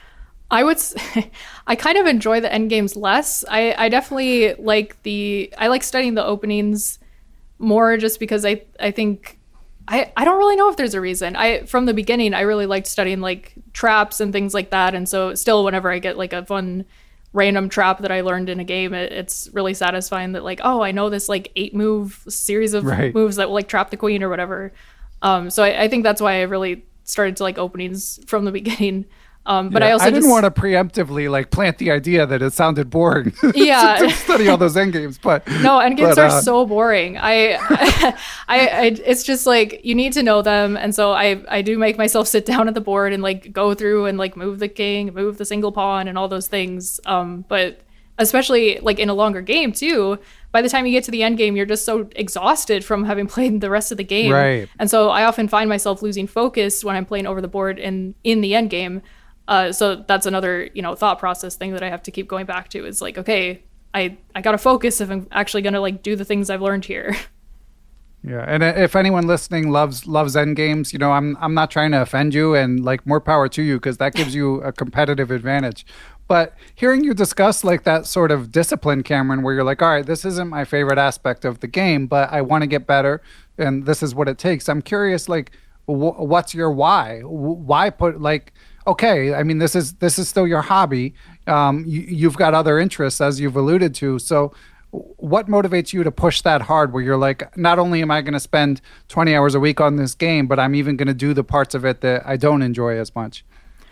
S2: I would say, I kind of enjoy the endgames less. I, I definitely like the, I like studying the openings more just because I, I think, I, I don't really know if there's a reason. I, from the beginning, I really liked studying like traps and things like that. And so still whenever I get like a fun random trap that I learned in a game, it, it's really satisfying that like, oh, I know this like eight move series of right. moves that will like trap the queen or whatever. Um, so I, I think that's why I really started to like openings from the beginning. Um, but
S1: yeah,
S2: I also
S1: I didn't
S2: just
S1: want to preemptively like plant the idea that it sounded boring.
S2: Yeah,
S1: to, to study all those endgames, but
S2: no, endgames
S1: but,
S2: are
S1: uh,
S2: so boring. I, I, I, it's just like you need to know them, and so I, I do make myself sit down at the board and like go through and like move the king, move the single pawn, and all those things. Um, but especially like in a longer game too. By the time you get to the end game, you're just so exhausted from having played the rest of the game.
S1: Right.
S2: And so I often find myself losing focus when I'm playing over the board and in the end game. Uh, so that's another, you know, thought process thing that I have to keep going back to is like, okay, I, I got to focus if I'm actually going to like do the things I've learned here.
S1: Yeah. And if anyone listening loves, loves end games, you know, I'm, I'm not trying to offend you, and like more power to you, because that gives you a competitive advantage. But hearing you discuss like that sort of discipline, Cameron, where you're like, all right, this isn't my favorite aspect of the game, but I want to get better, and this is what it takes. I'm curious, like, wh- what's your why? Why put like, okay, I mean, this is this is still your hobby. Um, you, you've got other interests, as you've alluded to. So what motivates you to push that hard, where you're like, not only am I going to spend twenty hours a week on this game, but I'm even going to do the parts of it that I don't enjoy as much?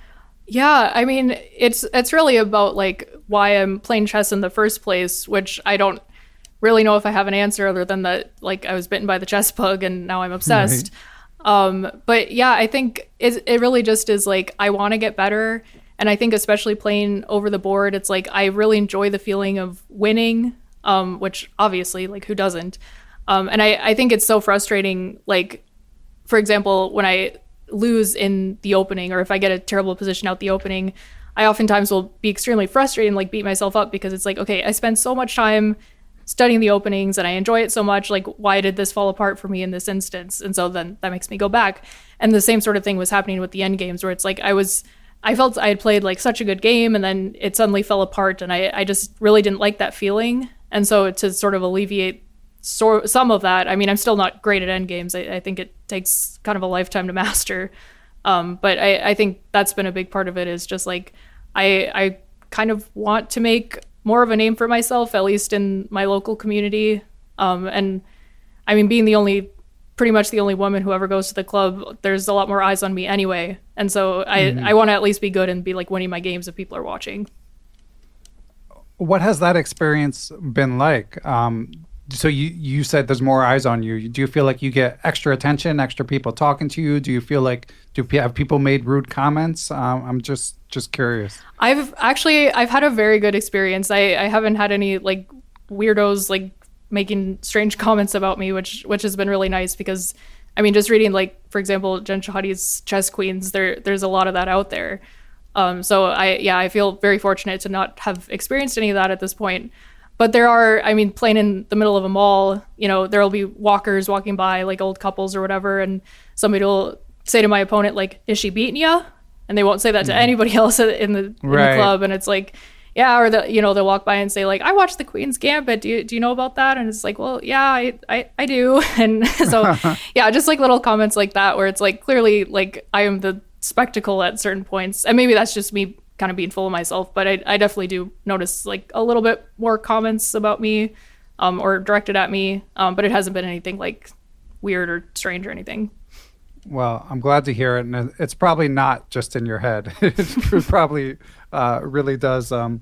S2: Yeah, I mean, it's it's really about like why I'm playing chess in the first place, which I don't really know if I have an answer other than that, like, I was bitten by the chess bug and now I'm obsessed. Right. Um, but yeah, I think it, it really just is like, I want to get better. And I think especially playing over the board, it's like, I really enjoy the feeling of winning, um, which obviously, like, who doesn't? Um, and I, I think it's so frustrating, like, for example, when I lose in the opening, or if I get a terrible position out the opening, I oftentimes will be extremely frustrated and like beat myself up, because it's like, okay, I spend so much time studying the openings and I enjoy it so much, like why did this fall apart for me in this instance? And so then that makes me go back. And the same sort of thing was happening with the end games, where it's like I was I felt I had played like such a good game, and then it suddenly fell apart, and I, I just really didn't like that feeling. And so to sort of alleviate so, some of that, I mean, I'm still not great at end games. I, I think it takes kind of a lifetime to master. Um, but I, I think that's been a big part of it, is just like I I kind of want to make more of a name for myself, at least in my local community. Um, and I mean, being the only, pretty much the only woman who ever goes to the club, there's a lot more eyes on me anyway. And so I, mm-hmm. I want to at least be good and be like winning my games if people are watching.
S1: What has that experience been like? Um, so you, you said there's more eyes on you. Do you feel like you get extra attention, extra people talking to you? Do you feel like, do have people made rude comments? Um, I'm just, just curious.
S2: I've actually, I've had a very good experience. I, I haven't had any like weirdos like making strange comments about me, which, which has been really nice, because I mean, just reading like, for example, Jen Shahadi's Chess Queens, there, there's a lot of that out there. Um, so I, yeah, I feel very fortunate to not have experienced any of that at this point. But there are, I mean, playing in the middle of a mall, you know, there'll be walkers walking by, like old couples or whatever, and somebody will say to my opponent, like, is she beating you? And they won't say that to mm. anybody else in the, in
S1: right.
S2: the club. And it's like, yeah, or, the, you know, they'll walk by and say, like, I watched the Queen's Gambit. Do you, do you know about that? And it's like, well, yeah, I, I, I do. And so, yeah, just like little comments like that, where it's like, clearly, like, I am the spectacle at certain points. And maybe that's just me kind of being full of myself, but I, I definitely do notice like a little bit more comments about me um, or directed at me, um, but it hasn't been anything like weird or strange or anything.
S1: Well, I'm glad to hear it, and it's probably not just in your head. It probably uh, really does um,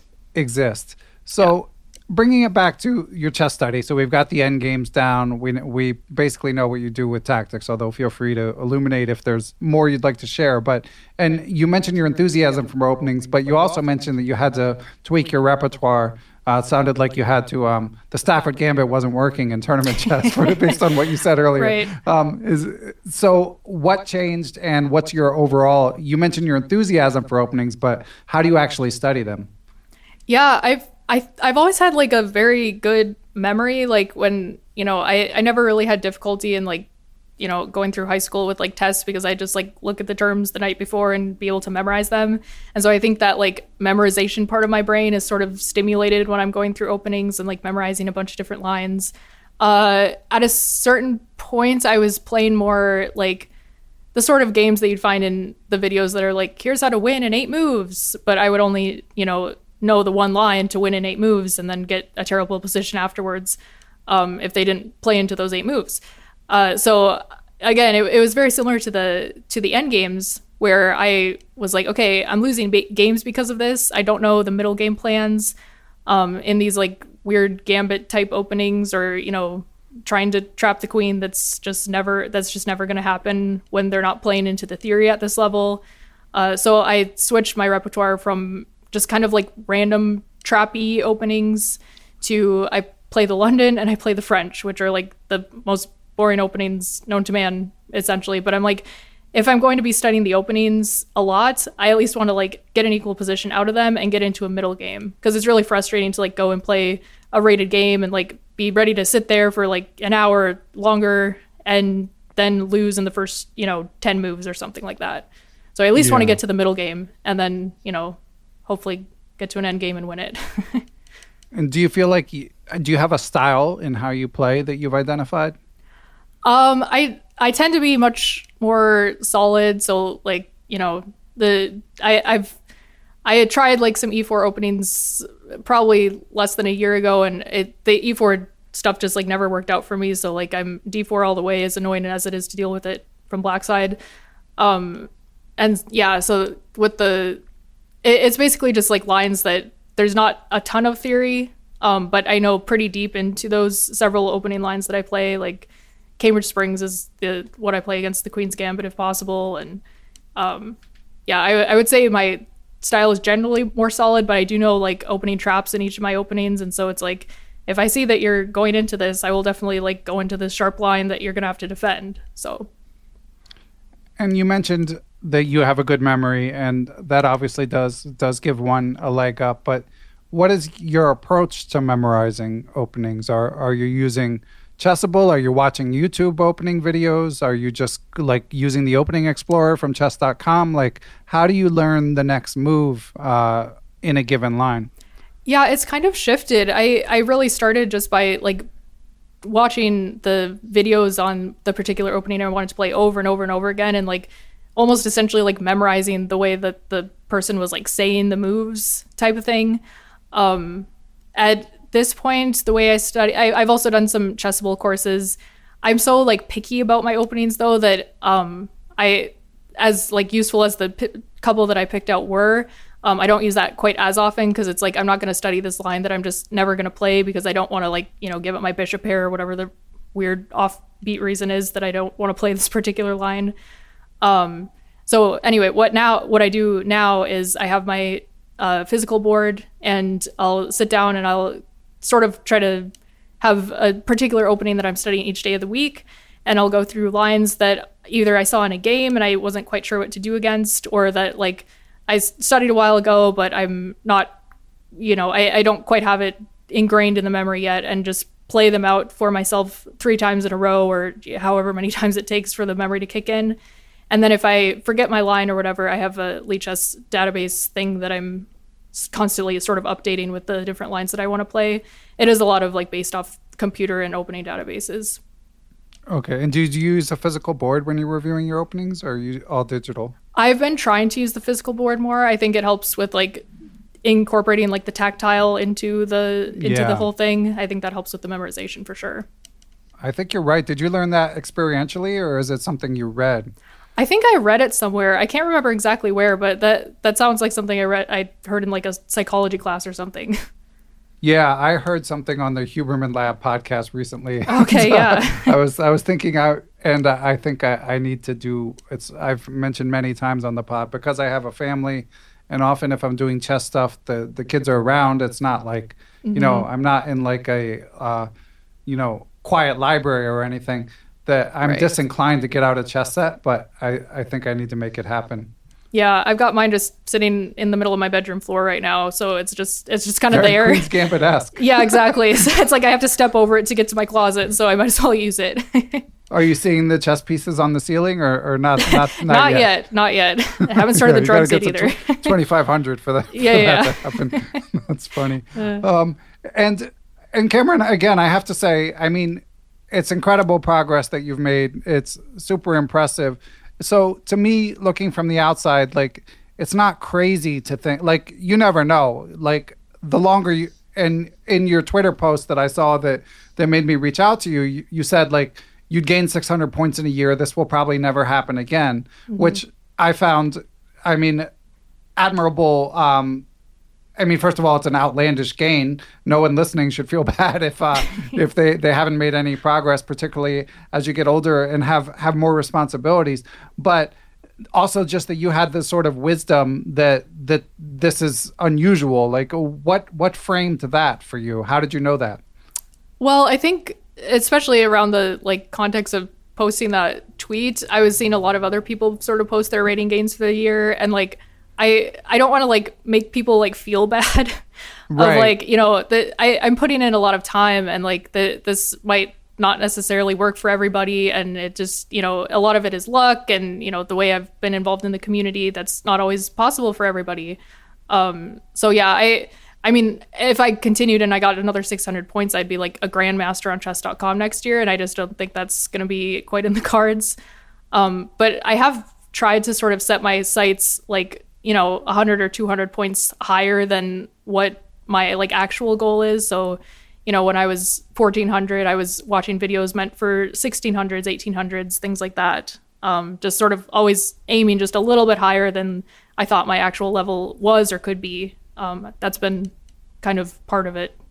S1: exist. So yeah. Bringing it back to your chess study, so we've got the end games down. We we basically know what you do with tactics, although feel free to illuminate if there's more you'd like to share. But and you mentioned your enthusiasm for openings, but you also mentioned that you had to tweak your repertoire. Uh, it sounded like you had to, um, the Stafford Gambit wasn't working in tournament chess, based on what you said earlier.
S2: Right.
S1: Um, is so what changed, and what's your overall, you mentioned your enthusiasm for openings, but how do you actually study them?
S2: Yeah, I've I, I've always had like a very good memory. Like when, you know, I, I never really had difficulty in like, you know, going through high school with like tests, because I just like look at the terms the night before and be able to memorize them. And so I think that like memorization part of my brain is sort of stimulated when I'm going through openings and like memorizing a bunch of different lines. Uh, at a certain point, I was playing more like the sort of games that you'd find in the videos that are like, here's how to win in eight moves. But I would only, you know, know the one line to win in eight moves and then get a terrible position afterwards um, if they didn't play into those eight moves. Uh, so again, it, it was very similar to the to the end games, where I was like, okay, I'm losing ba- games because of this. I don't know the middle game plans um, in these like weird gambit type openings, or you know, trying to trap the queen. That's just never that's just never going to happen when they're not playing into the theory at this level. Uh, so I switched my repertoire from just kind of like random trappy openings to I play the London and I play the French, which are like the most boring openings known to man, essentially. But I'm like, if I'm going to be studying the openings a lot, I at least want to like get an equal position out of them and get into a middle game, because it's really frustrating to like go and play a rated game and like be ready to sit there for like an hour longer and then lose in the first, you know, ten moves or something like that. So I at least yeah. want to get to the middle game and then, you know, hopefully get to an end game and win it.
S1: And do you feel like, you, do you have a style in how you play that you've identified?
S2: Um, I I tend to be much more solid. So like, you know, the I, I've I had tried like some E four openings probably less than a year ago, and it the E four stuff just like never worked out for me. So like I'm D four all the way, as annoying as it is to deal with it from black side. Um, and yeah, so with the it, it's basically just like lines that there's not a ton of theory, um, but I know pretty deep into those several opening lines that I play. Like Cambridge Springs is the what I play against the Queen's Gambit if possible, and um, yeah, I, I would say my style is generally more solid, but I do know like opening traps in each of my openings, and so it's like if I see that you're going into this, I will definitely like go into this sharp line that you're gonna have to defend. So
S1: And you mentioned that you have a good memory, and that obviously does does give one a leg up. But what is your approach to memorizing openings? Are are you using Chessable? Are you watching YouTube opening videos? Are you just like using the opening explorer from chess dot com? Like, how do you learn the next move uh, in a given line?
S2: Yeah, it's kind of shifted. I, I really started just by like watching the videos on the particular opening I wanted to play over and over and over again, and like almost essentially like memorizing the way that the person was like saying the moves type of thing. Um, at this point, the way I study, I, I've also done some Chessable courses. I'm so like picky about my openings though that um, I, as like useful as the p- couple that I picked out were, Um, I don't use that quite as often because it's like I'm not going to study this line that I'm just never going to play because I don't want to like, you know, give up my bishop pair or whatever the weird offbeat reason is that I don't want to play this particular line. Um, so anyway, what now, what I do now is I have my uh, physical board and I'll sit down and I'll sort of try to have a particular opening that I'm studying each day of the week. And I'll go through lines that either I saw in a game and I wasn't quite sure what to do against, or that like I studied a while ago, but I'm not, you know, I, I don't quite have it ingrained in the memory yet, and just play them out for myself three times in a row or however many times it takes for the memory to kick in. And then if I forget my line or whatever, I have a Lichess database thing that I'm constantly sort of updating with the different lines that I want to play. It is a lot of like based off computer and opening databases.
S1: Okay. And do you use a physical board when you're reviewing your openings, or are you all digital?
S2: I've been trying to use the physical board more. I think it helps with like incorporating like the tactile into the into
S1: Yeah.
S2: the whole thing. I think that helps with the memorization for sure.
S1: I think you're right. Did you learn that experientially, or is it something you read?
S2: I think I read it somewhere. I can't remember exactly where, but that that sounds like something I read I heard in like a psychology class or something.
S1: Yeah, I heard something on the Huberman Lab podcast recently.
S2: Okay,
S1: So
S2: yeah.
S1: I was I was thinking out, and I I think I, I need to do. It's I've mentioned many times on the pod, because I have a family, and often if I'm doing chess stuff, the the kids are around. It's not like you know I'm not in like a uh, you know quiet library or anything. That I'm
S2: Right.
S1: disinclined to get out a chess set, but I I think I need to make it happen.
S2: Yeah, I've got mine just sitting in the middle of my bedroom floor right now, so it's just it's just kind of
S1: Very
S2: there.
S1: Queen's Gambit-esque.
S2: Yeah, exactly. So it's like I have to step over it to get to my closet, so I might as well use it.
S1: Are you seeing the chess pieces on the ceiling, or, or not? Not, not,
S2: Not
S1: yet.
S2: yet. Not yet. I haven't started
S1: Yeah,
S2: the
S1: you
S2: drum
S1: gotta
S2: set
S1: get to
S2: either.
S1: tw- twenty-five hundred for that.
S2: Yeah,
S1: for
S2: yeah.
S1: that to happen. That's funny. Um, and and Cameron, again, I have to say, I mean, it's incredible progress that you've made. It's super impressive. So to me, looking from the outside, like, it's not crazy to think, like, you never know. Like, the longer you, and in your Twitter post that I saw that that made me reach out to you, you, you said like you'd gain six hundred points in a year. This will probably never happen again, mm-hmm. which I found, I mean, admirable. Um, I mean, first of all, it's an outlandish gain. No one listening should feel bad if uh, if they, they haven't made any progress, particularly as you get older and have, have more responsibilities. But also just that you had this sort of wisdom that that this is unusual. Like, what what framed that for you? How did you know that?
S2: Well, I think especially around the like context of posting that tweet, I was seeing a lot of other people sort of post their rating gains for the year, and like I I don't want to like make people like feel bad
S1: Right.
S2: of like, you know, that I I'm putting in a lot of time, and like the this might not necessarily work for everybody, and it just, you know, a lot of it is luck, and you know, the way I've been involved in the community, that's not always possible for everybody. Um so yeah, I I mean, if I continued and I got another six hundred points, I'd be like a grandmaster on chess dot com next year, and I just don't think that's going to be quite in the cards. Um but I have tried to sort of set my sights like, you know, one hundred or two hundred points higher than what my like actual goal is. So you know, when I was fourteen hundred, I was watching videos meant for sixteen hundreds, eighteen hundreds, things like that. Um, just sort of always aiming just a little bit higher than I thought my actual level was or could be. Um, that's been kind of part of it.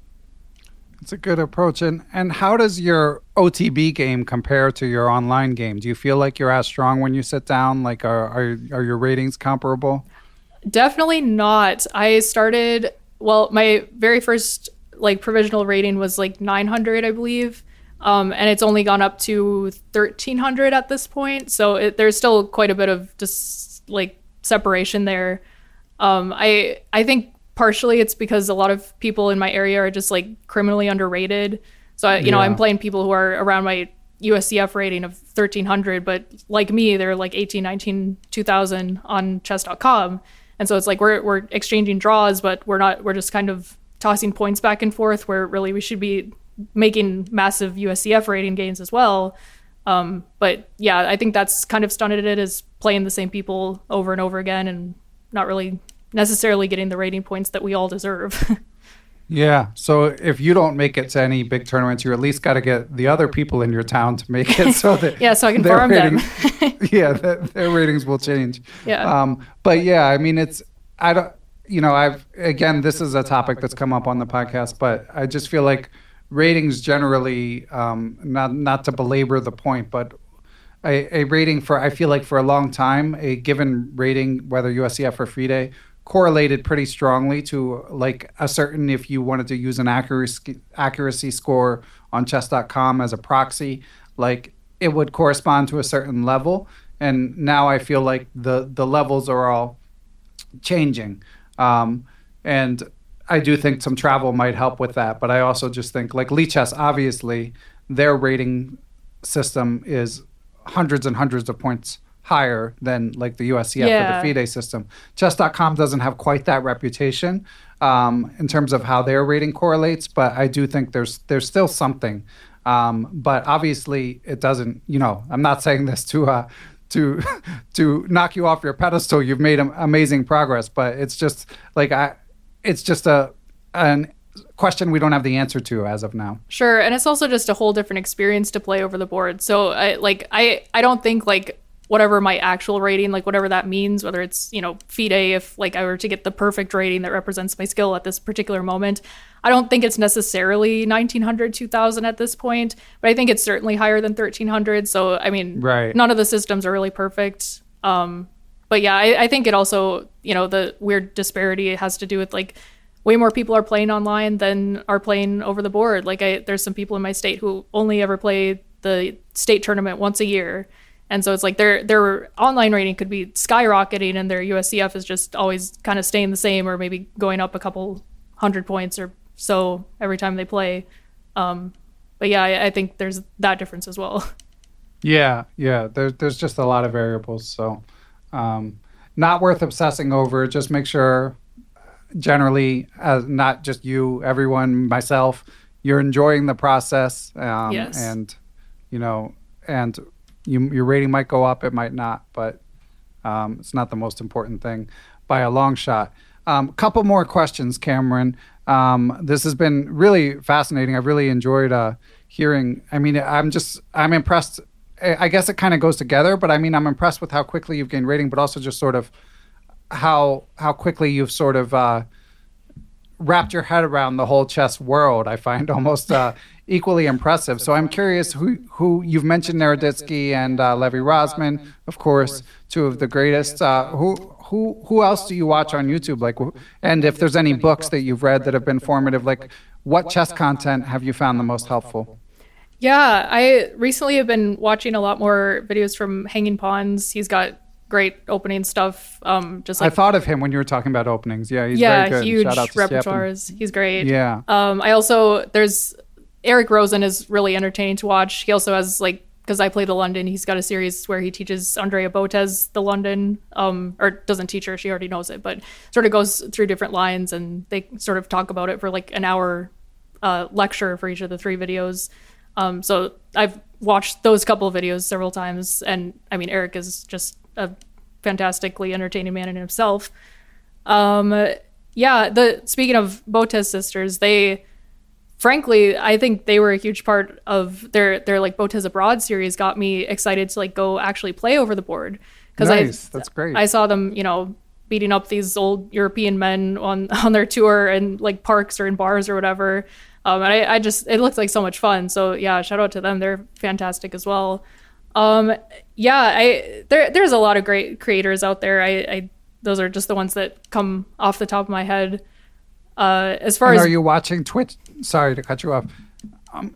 S1: It's a good approach. And and how does your O T B game compare to your online game? Do you feel like you're as strong when you sit down? Like, are are, are your ratings comparable?
S2: Definitely not. I started, well, my very first like provisional rating was like nine hundred, I believe. Um, and it's only gone up to thirteen hundred at this point. So it, there's still quite a bit of just like separation there. Um, I I think partially it's because a lot of people in my area are just like criminally underrated. So, I, you yeah. know, I'm playing people who are around my U S C F rating of thirteen hundred, but like me, they're like eighteen, nineteen, two thousand on chess dot com. And so it's like we're we're exchanging draws, but we're not, we're just kind of tossing points back and forth where really we should be making massive U S C F rating gains as well. Um, but yeah, I think that's kind of stunted it, is playing the same people over and over again and not really necessarily getting the rating points that we all deserve.
S1: Yeah. So if you don't make it to any big tournaments, you at least got to get the other people in your town to make it so that
S2: yeah, so I can farm rating,
S1: them. yeah, their, their ratings will change.
S2: Yeah.
S1: Um, but yeah, I mean, it's I don't you know I've again this is a topic that's come up on the podcast, but I just feel like ratings generally, um, not not to belabor the point, but a, a rating for I feel like for a long time a given rating, whether U S C F or FIDE, correlated pretty strongly to like a certain, if you wanted to use an accuracy accuracy score on chess dot com as a proxy, like it would correspond to a certain level. And now I feel like the the levels are all changing. Um, and I do think some travel might help with that. But I also just think like Lichess, obviously, their rating system is hundreds and hundreds of points higher than like the U S C F
S2: yeah.
S1: or the FIDE system. chess dot com doesn't have quite that reputation um, in terms of how their rating correlates, but I do think there's there's still something. Um, but obviously it doesn't, you know, I'm not saying this to uh, to to knock you off your pedestal. You've made am- amazing progress, but it's just like I it's just a an question we don't have the answer to as of now.
S2: Sure, and it's also just a whole different experience to play over the board. So I like I I don't think like whatever my actual rating, like whatever that means, whether it's, you know, FIDE, if like I were to get the perfect rating that represents my skill at this particular moment, I don't think it's necessarily nineteen hundred, two thousand at this point, but I think it's certainly higher than thirteen hundred. So, I mean,
S1: right.
S2: none of the systems are really perfect. Um, but yeah, I, I think it also, you know, the weird disparity has to do with like way more people are playing online than are playing over the board. Like I, there's some people in my state who only ever play the state tournament once a year. And so it's like their their online rating could be skyrocketing and their U S C F is just always kind of staying the same or maybe going up a couple hundred points or so every time they play. Um, but yeah, I, I think there's that difference as well.
S1: Yeah, yeah. There, there's just a lot of variables. So um, not worth obsessing over. Just make sure generally, as not just you, everyone, myself, you're enjoying the process. Um,
S2: yes.
S1: And, you know, and... You, your rating might go up, it might not, but um, it's not the most important thing by a long shot. A um, couple more questions, Cameron. Um, this has been really fascinating. I've really enjoyed uh, hearing. I mean, I'm just, I'm impressed. I guess it kind of goes together, but I mean, I'm impressed with how quickly you've gained rating, but also just sort of how how quickly you've sort of uh, wrapped your head around the whole chess world. I find almost uh, equally impressive. So I'm curious who who you've mentioned Naroditsky and uh, Levy Rozman, of course, two of the greatest. Uh, who who who else do you watch on YouTube? Like, and if there's any books that you've read that have been formative, like what chess content have you found the most helpful?
S2: Yeah, I recently have been watching a lot more videos from Hanging Pawns. He's got great opening stuff. Um, just like
S1: I thought of him when you were talking about openings. Yeah, he's
S2: yeah,
S1: very good.
S2: huge
S1: Shout out to
S2: repertoires. He's great.
S1: Yeah.
S2: Um, I also there's Eric Rosen is really entertaining to watch. He also has like because I play the London. He's got a series where he teaches Andrea Botez the London, um, or doesn't teach her. She already knows it, but sort of goes through different lines and they sort of talk about it for like an hour uh, lecture for each of the three videos. Um, so I've watched those couple of videos several times, and I mean Eric is just a fantastically entertaining man in himself. Um, yeah, the speaking of Botez sisters, they frankly I think they were a huge part of their their like Botez Abroad series. Got me excited to like go actually play over the board because
S1: nice.
S2: I
S1: That's great.
S2: I saw them, you know, beating up these old European men on on their tour in like parks or in bars or whatever. Um, and I, I just, it looks like so much fun. So yeah, shout out to them. They're fantastic as well. Um, yeah, I, there, there's a lot of great creators out there. I, I, those are just the ones that come off the top of my head. Uh, as far
S1: and
S2: as
S1: are you watching Twitch? Sorry to cut you off. Um,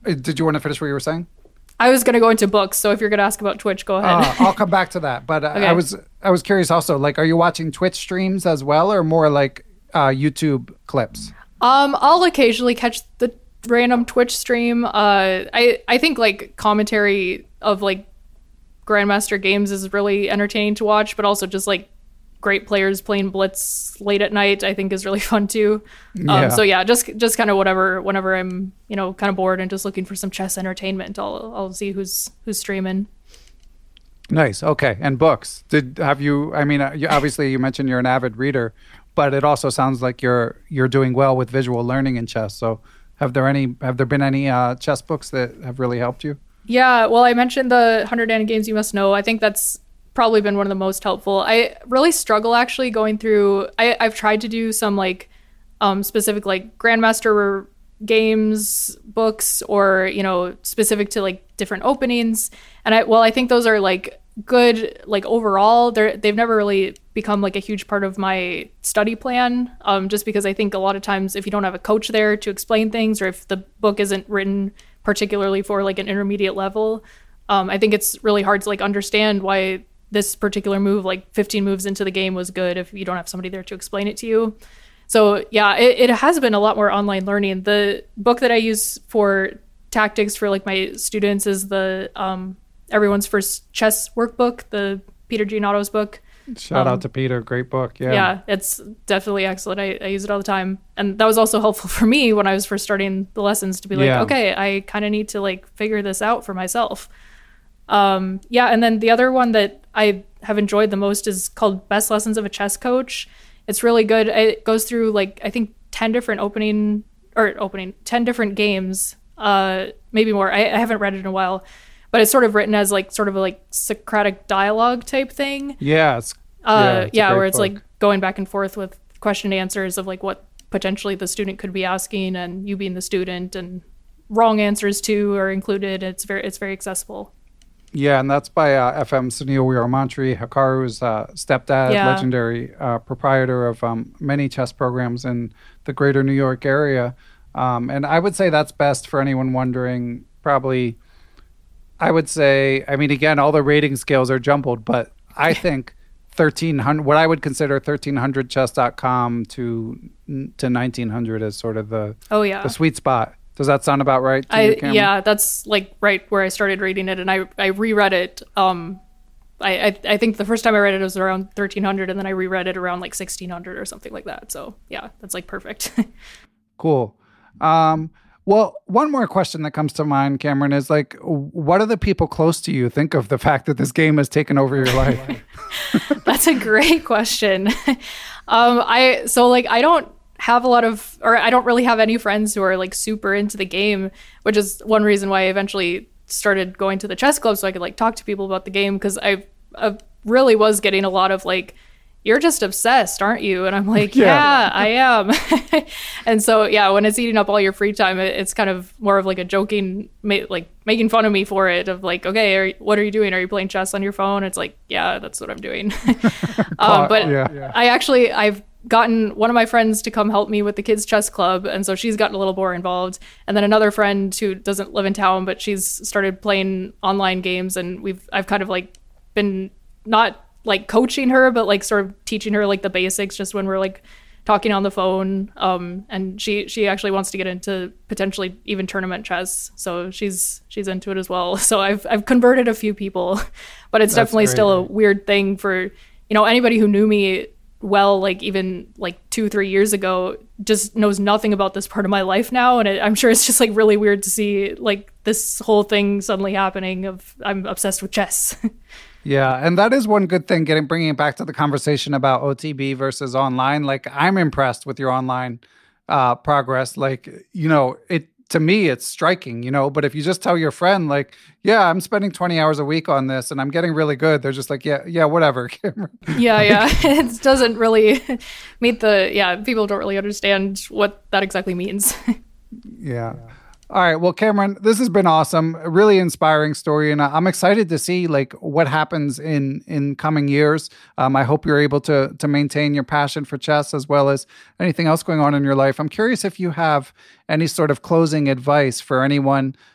S1: Did you want to finish what you were saying?
S2: I was going to go into books, so if you're going to ask about Twitch, go ahead.
S1: uh, I'll come back to that. But uh,
S2: okay.
S1: I was I was curious also, like, are you watching Twitch streams as well, or more like uh, YouTube clips?
S2: Um, I'll occasionally catch the random Twitch stream. Uh, I I think like commentary of like Grandmaster games is really entertaining to watch, but also just like great players playing Blitz late at night, I think is really fun too. Um,
S1: Yeah.
S2: So yeah, just just kind of whatever, whenever I'm, you know, kind of bored and just looking for some chess entertainment, I'll I'll see who's who's streaming.
S1: Nice. Okay. And books. Did have you? I mean, uh, you, obviously you mentioned you're an avid reader, but it also sounds like you're you're doing well with visual learning in chess. So have there any have there been any uh, chess books that have really helped you?
S2: Yeah. Well, I mentioned the one hundred Nano Games You Must Know. I think that's probably been one of the most helpful. I really struggle actually going through. I, I've tried to do some like um, specific like Grandmaster games books, or you know, specific to like different openings. And I well, I think those are like good like overall. They're they've never really become like a huge part of my study plan. Um, just because I think a lot of times if you don't have a coach there to explain things, or if the book isn't written particularly for like an intermediate level, um, I think it's really hard to like understand why this particular move, like fifteen moves into the game, was good if you don't have somebody there to explain it to you. So yeah, it, it has been a lot more online learning. The book that I use for tactics for like my students is the um, Everyone's First Chess Workbook, the Peter Giannotto's book.
S1: Shout
S2: um,
S1: out to Peter, great book. Yeah,
S2: yeah, it's definitely excellent. I, I use it all the time, and that was also helpful for me when I was first starting the lessons to be like,
S1: Yeah.
S2: okay, I kind of need to like figure this out for myself. Um, yeah, and then the other one that I have enjoyed the most is called Best Lessons of a Chess Coach. It's really good. It goes through like I think ten different opening or opening ten different games, uh, maybe more. I, I haven't read it in a while, but it's sort of written as like sort of a like Socratic dialogue type thing.
S1: Yeah, it's,
S2: Uh,
S1: yeah, it's a
S2: yeah,
S1: great
S2: where it's
S1: book.
S2: like going back and forth with question and answers of like what potentially the student could be asking, and you being the student, and wrong answers too are included. It's very it's very accessible.
S1: Yeah, and that's by uh, F M Sunil Weeramantry, Hikaru's uh, stepdad,
S2: Yeah.
S1: legendary uh, proprietor of um, many chess programs in the greater New York area. Um, and I would say that's best for anyone wondering, probably, I would say, I mean, again, all the rating scales are jumbled, but I think thirteen hundred, what I would consider thirteen hundred chess dot com to to nineteen hundred is sort of the,
S2: Oh yeah.
S1: the sweet spot. Does that sound about right to
S2: I
S1: you, Cameron?
S2: yeah, that's like right where I started reading it, and I I reread it. Um, I, I I think the first time I read it, it was around thirteen hundred, and then I reread it around like sixteen hundred or something like that. So yeah, that's like perfect.
S1: Cool. Um, well, one more question that comes to mind, Cameron, is like, what do the people close to you think of the fact that this game has taken over your life?
S2: That's a great question. um, I so like I don't have a lot of, or I don't really have any friends who are like super into the game, which is one reason why I eventually started going to the chess club so I could like talk to people about the game, because I, I really was getting a lot of like, you're just obsessed, aren't you? And I'm like, yeah, yeah I am. And so, yeah, when it's eating up all your free time, it, it's kind of more of like a joking, ma- like making fun of me for it, of like, okay, are, what are you doing? Are you playing chess on your phone? It's like, yeah, that's what I'm doing. um, but
S1: yeah.
S2: I actually, I've gotten one of my friends to come help me with the kids chess club, and so she's gotten a little more involved, and then another friend who doesn't live in town, but she's started playing online games, and we've I've kind of like been not like coaching her, but like sort of teaching her like the basics just when we're like talking on the phone. Um and she she actually wants to get into potentially even tournament chess, so she's she's into it as well. So I've I've converted a few people, but it's
S1: That's
S2: definitely
S1: great.
S2: still a weird thing for, you know, anybody who knew me well, like even like two, three years ago, just knows nothing about this part of my life now. And it, I'm sure it's just like really weird to see like this whole thing suddenly happening of I'm obsessed with chess.
S1: Yeah, and that is one good thing, getting bringing it back to the conversation about O T B versus online. Like, I'm impressed with your online uh, progress. Like, you know, it to me, it's striking, you know, but if you just tell your friend, like, yeah, I'm spending twenty hours a week on this and I'm getting really good, they're just like, yeah, yeah, whatever.
S2: yeah, yeah. It doesn't really meet the, yeah, people don't really understand what that exactly means.
S1: Yeah. All right. Well, Cameron, this has been awesome. A really inspiring story. And I'm excited to see like what happens in, in coming years. Um, I hope you're able to, to maintain your passion for chess as well as anything else going on in your life. I'm curious if you have any sort of closing advice for anyone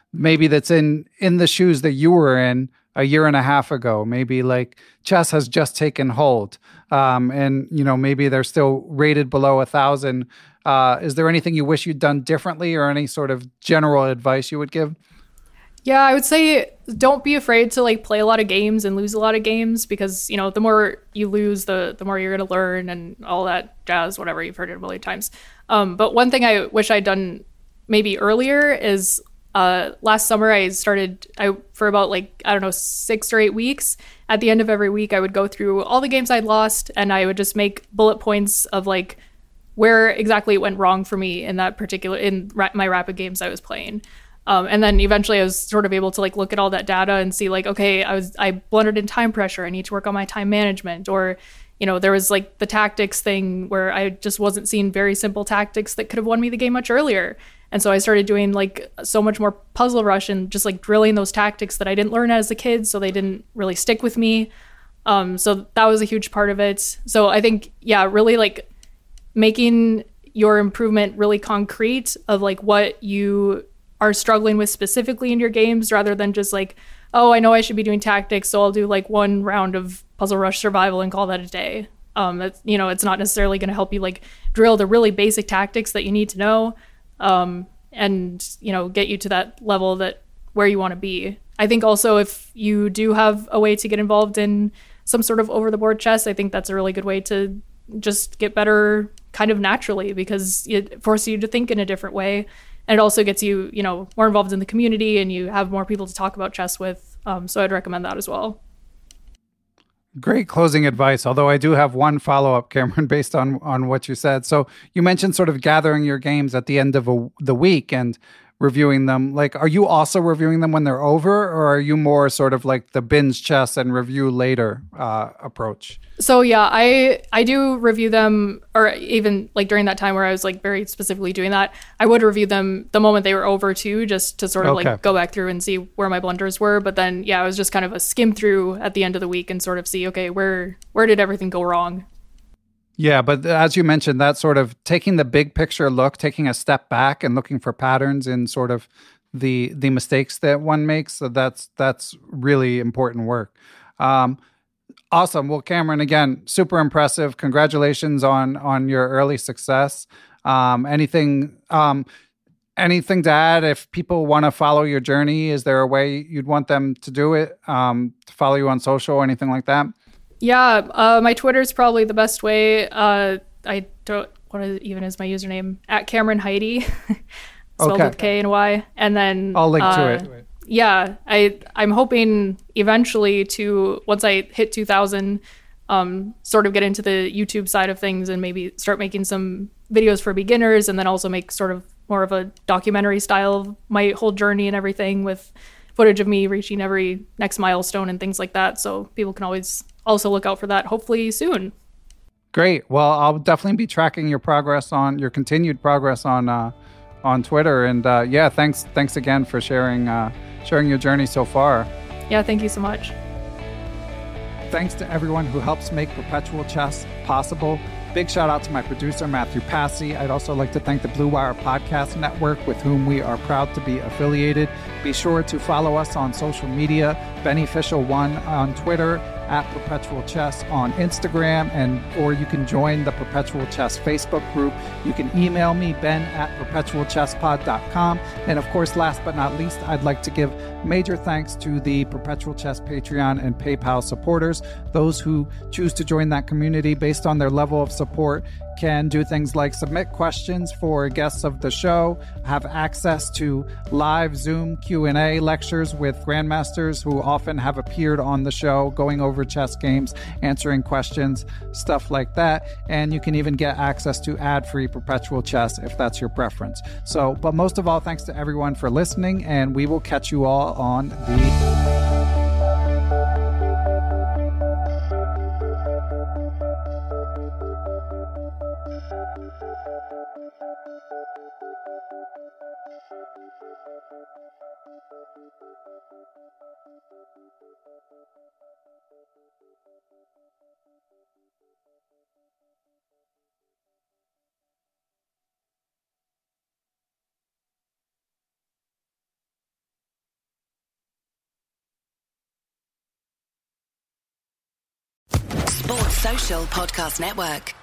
S1: maybe that's in in the shoes that you were in a year and a half ago. Maybe like chess has just taken hold, um, and you know maybe they're still rated below a thousand. Uh, is there anything you wish you'd done differently, or any sort of general advice you would give?
S2: Yeah, I would say don't be afraid to like play a lot of games and lose a lot of games, because you know the more you lose, the the more you're going to learn and all that jazz. Whatever, you've heard it a million times. Um, but one thing I wish I'd done maybe earlier is uh, last summer I started I for about like I don't know six or eight weeks. At the end of every week, I would go through all the games I'd lost, and I would just make bullet points of like where exactly it went wrong for me in that particular in ra- my rapid games I was playing. Um, and then eventually I was sort of able to like look at all that data and see like, okay, I was, I blundered in time pressure. I need to work on my time management. Or, you know, there was like the tactics thing where I just wasn't seeing very simple tactics that could have won me the game much earlier. And so I started doing like so much more Puzzle Rush and just like drilling those tactics that I didn't learn as a kid. So they didn't really stick with me. Um, so that was a huge part of it. So I think, yeah, really like making your improvement really concrete of like what you are struggling with specifically in your games, rather than just like, oh, I know I should be doing tactics, so I'll do like one round of Puzzle Rush Survival and call that a day. Um, that's, you know, it's not necessarily going to help you like drill the really basic tactics that you need to know, um, and you know, get you to that level that where you want to be. I think also if you do have a way to get involved in some sort of over the board chess, I think that's a really good way to just get better kind of naturally, because it forces you to think in a different way. And it also gets you, you know, more involved in the community, and you have more people to talk about chess with. Um, so I'd recommend that as well.
S1: Great closing advice. Although I do have one follow up, Cameron, based on on what you said. So you mentioned sort of gathering your games at the end of a, the week and reviewing them. Like, are you also reviewing them when they're over, or are you more sort of like the binge chess and review later uh, approach?
S2: So yeah, I I do review them, or even like during that time where I was like very specifically doing that, I would review them the moment they were over too, just to sort of
S1: Okay.
S2: like go back through and see where my blunders were. But then yeah, it was just kind of a skim through at the end of the week and sort of see, okay, where where did everything go wrong?
S1: Yeah, but as you mentioned, that sort of taking the big picture look, taking a step back and looking for patterns in sort of the the mistakes that one makes. So that's that's really important work. Um, awesome. Well, Cameron, again, super impressive. Congratulations on on your early success. Um, anything um, anything to add? If people want to follow your journey, is there a way you'd want them to do it? Um, to follow you on social or anything like that?
S2: Yeah, uh, my Twitter is probably the best way. Uh, I don't, what is, even is my username? At Cameron Heidi, spelled
S1: Okay.
S2: with K and Y. And then
S1: I'll link
S2: uh,
S1: to it.
S2: Yeah, I I'm hoping eventually to, once I hit two thousand, um, sort of get into the YouTube side of things and maybe start making some videos for beginners, and then also make sort of more of a documentary style of my whole journey and everything, with footage of me reaching every next milestone and things like that. So people can always also look out for that hopefully soon.
S1: Great. Well, I'll definitely be tracking your progress on your continued progress on uh, on Twitter. And uh, yeah, thanks thanks again for sharing uh, sharing your journey so far.
S2: Yeah, thank you so much.
S1: Thanks to everyone who helps make Perpetual Chess possible. Big shout out to my producer, Matthew Passy. I'd also like to thank the Blue Wire Podcast Network, with whom we are proud to be affiliated. Be sure to follow us on social media, Beneficial One on Twitter, at Perpetual Chess on Instagram, and or you can join the Perpetual Chess Facebook group. You can email me, ben at perpetual chess pod dot com. And of course, last but not least, I'd like to give major thanks to the Perpetual Chess Patreon and PayPal supporters. Those who choose to join that community based on their level of support can do things like submit questions for guests of the show, have access to live Zoom Q and A lectures with grandmasters who often have appeared on the show, going over chess games, answering questions, stuff like that. And you can even get access to ad-free Perpetual Chess if that's your preference. So, but most of all, thanks to everyone for listening, and we will catch you all on the
S3: Social Podcast Network.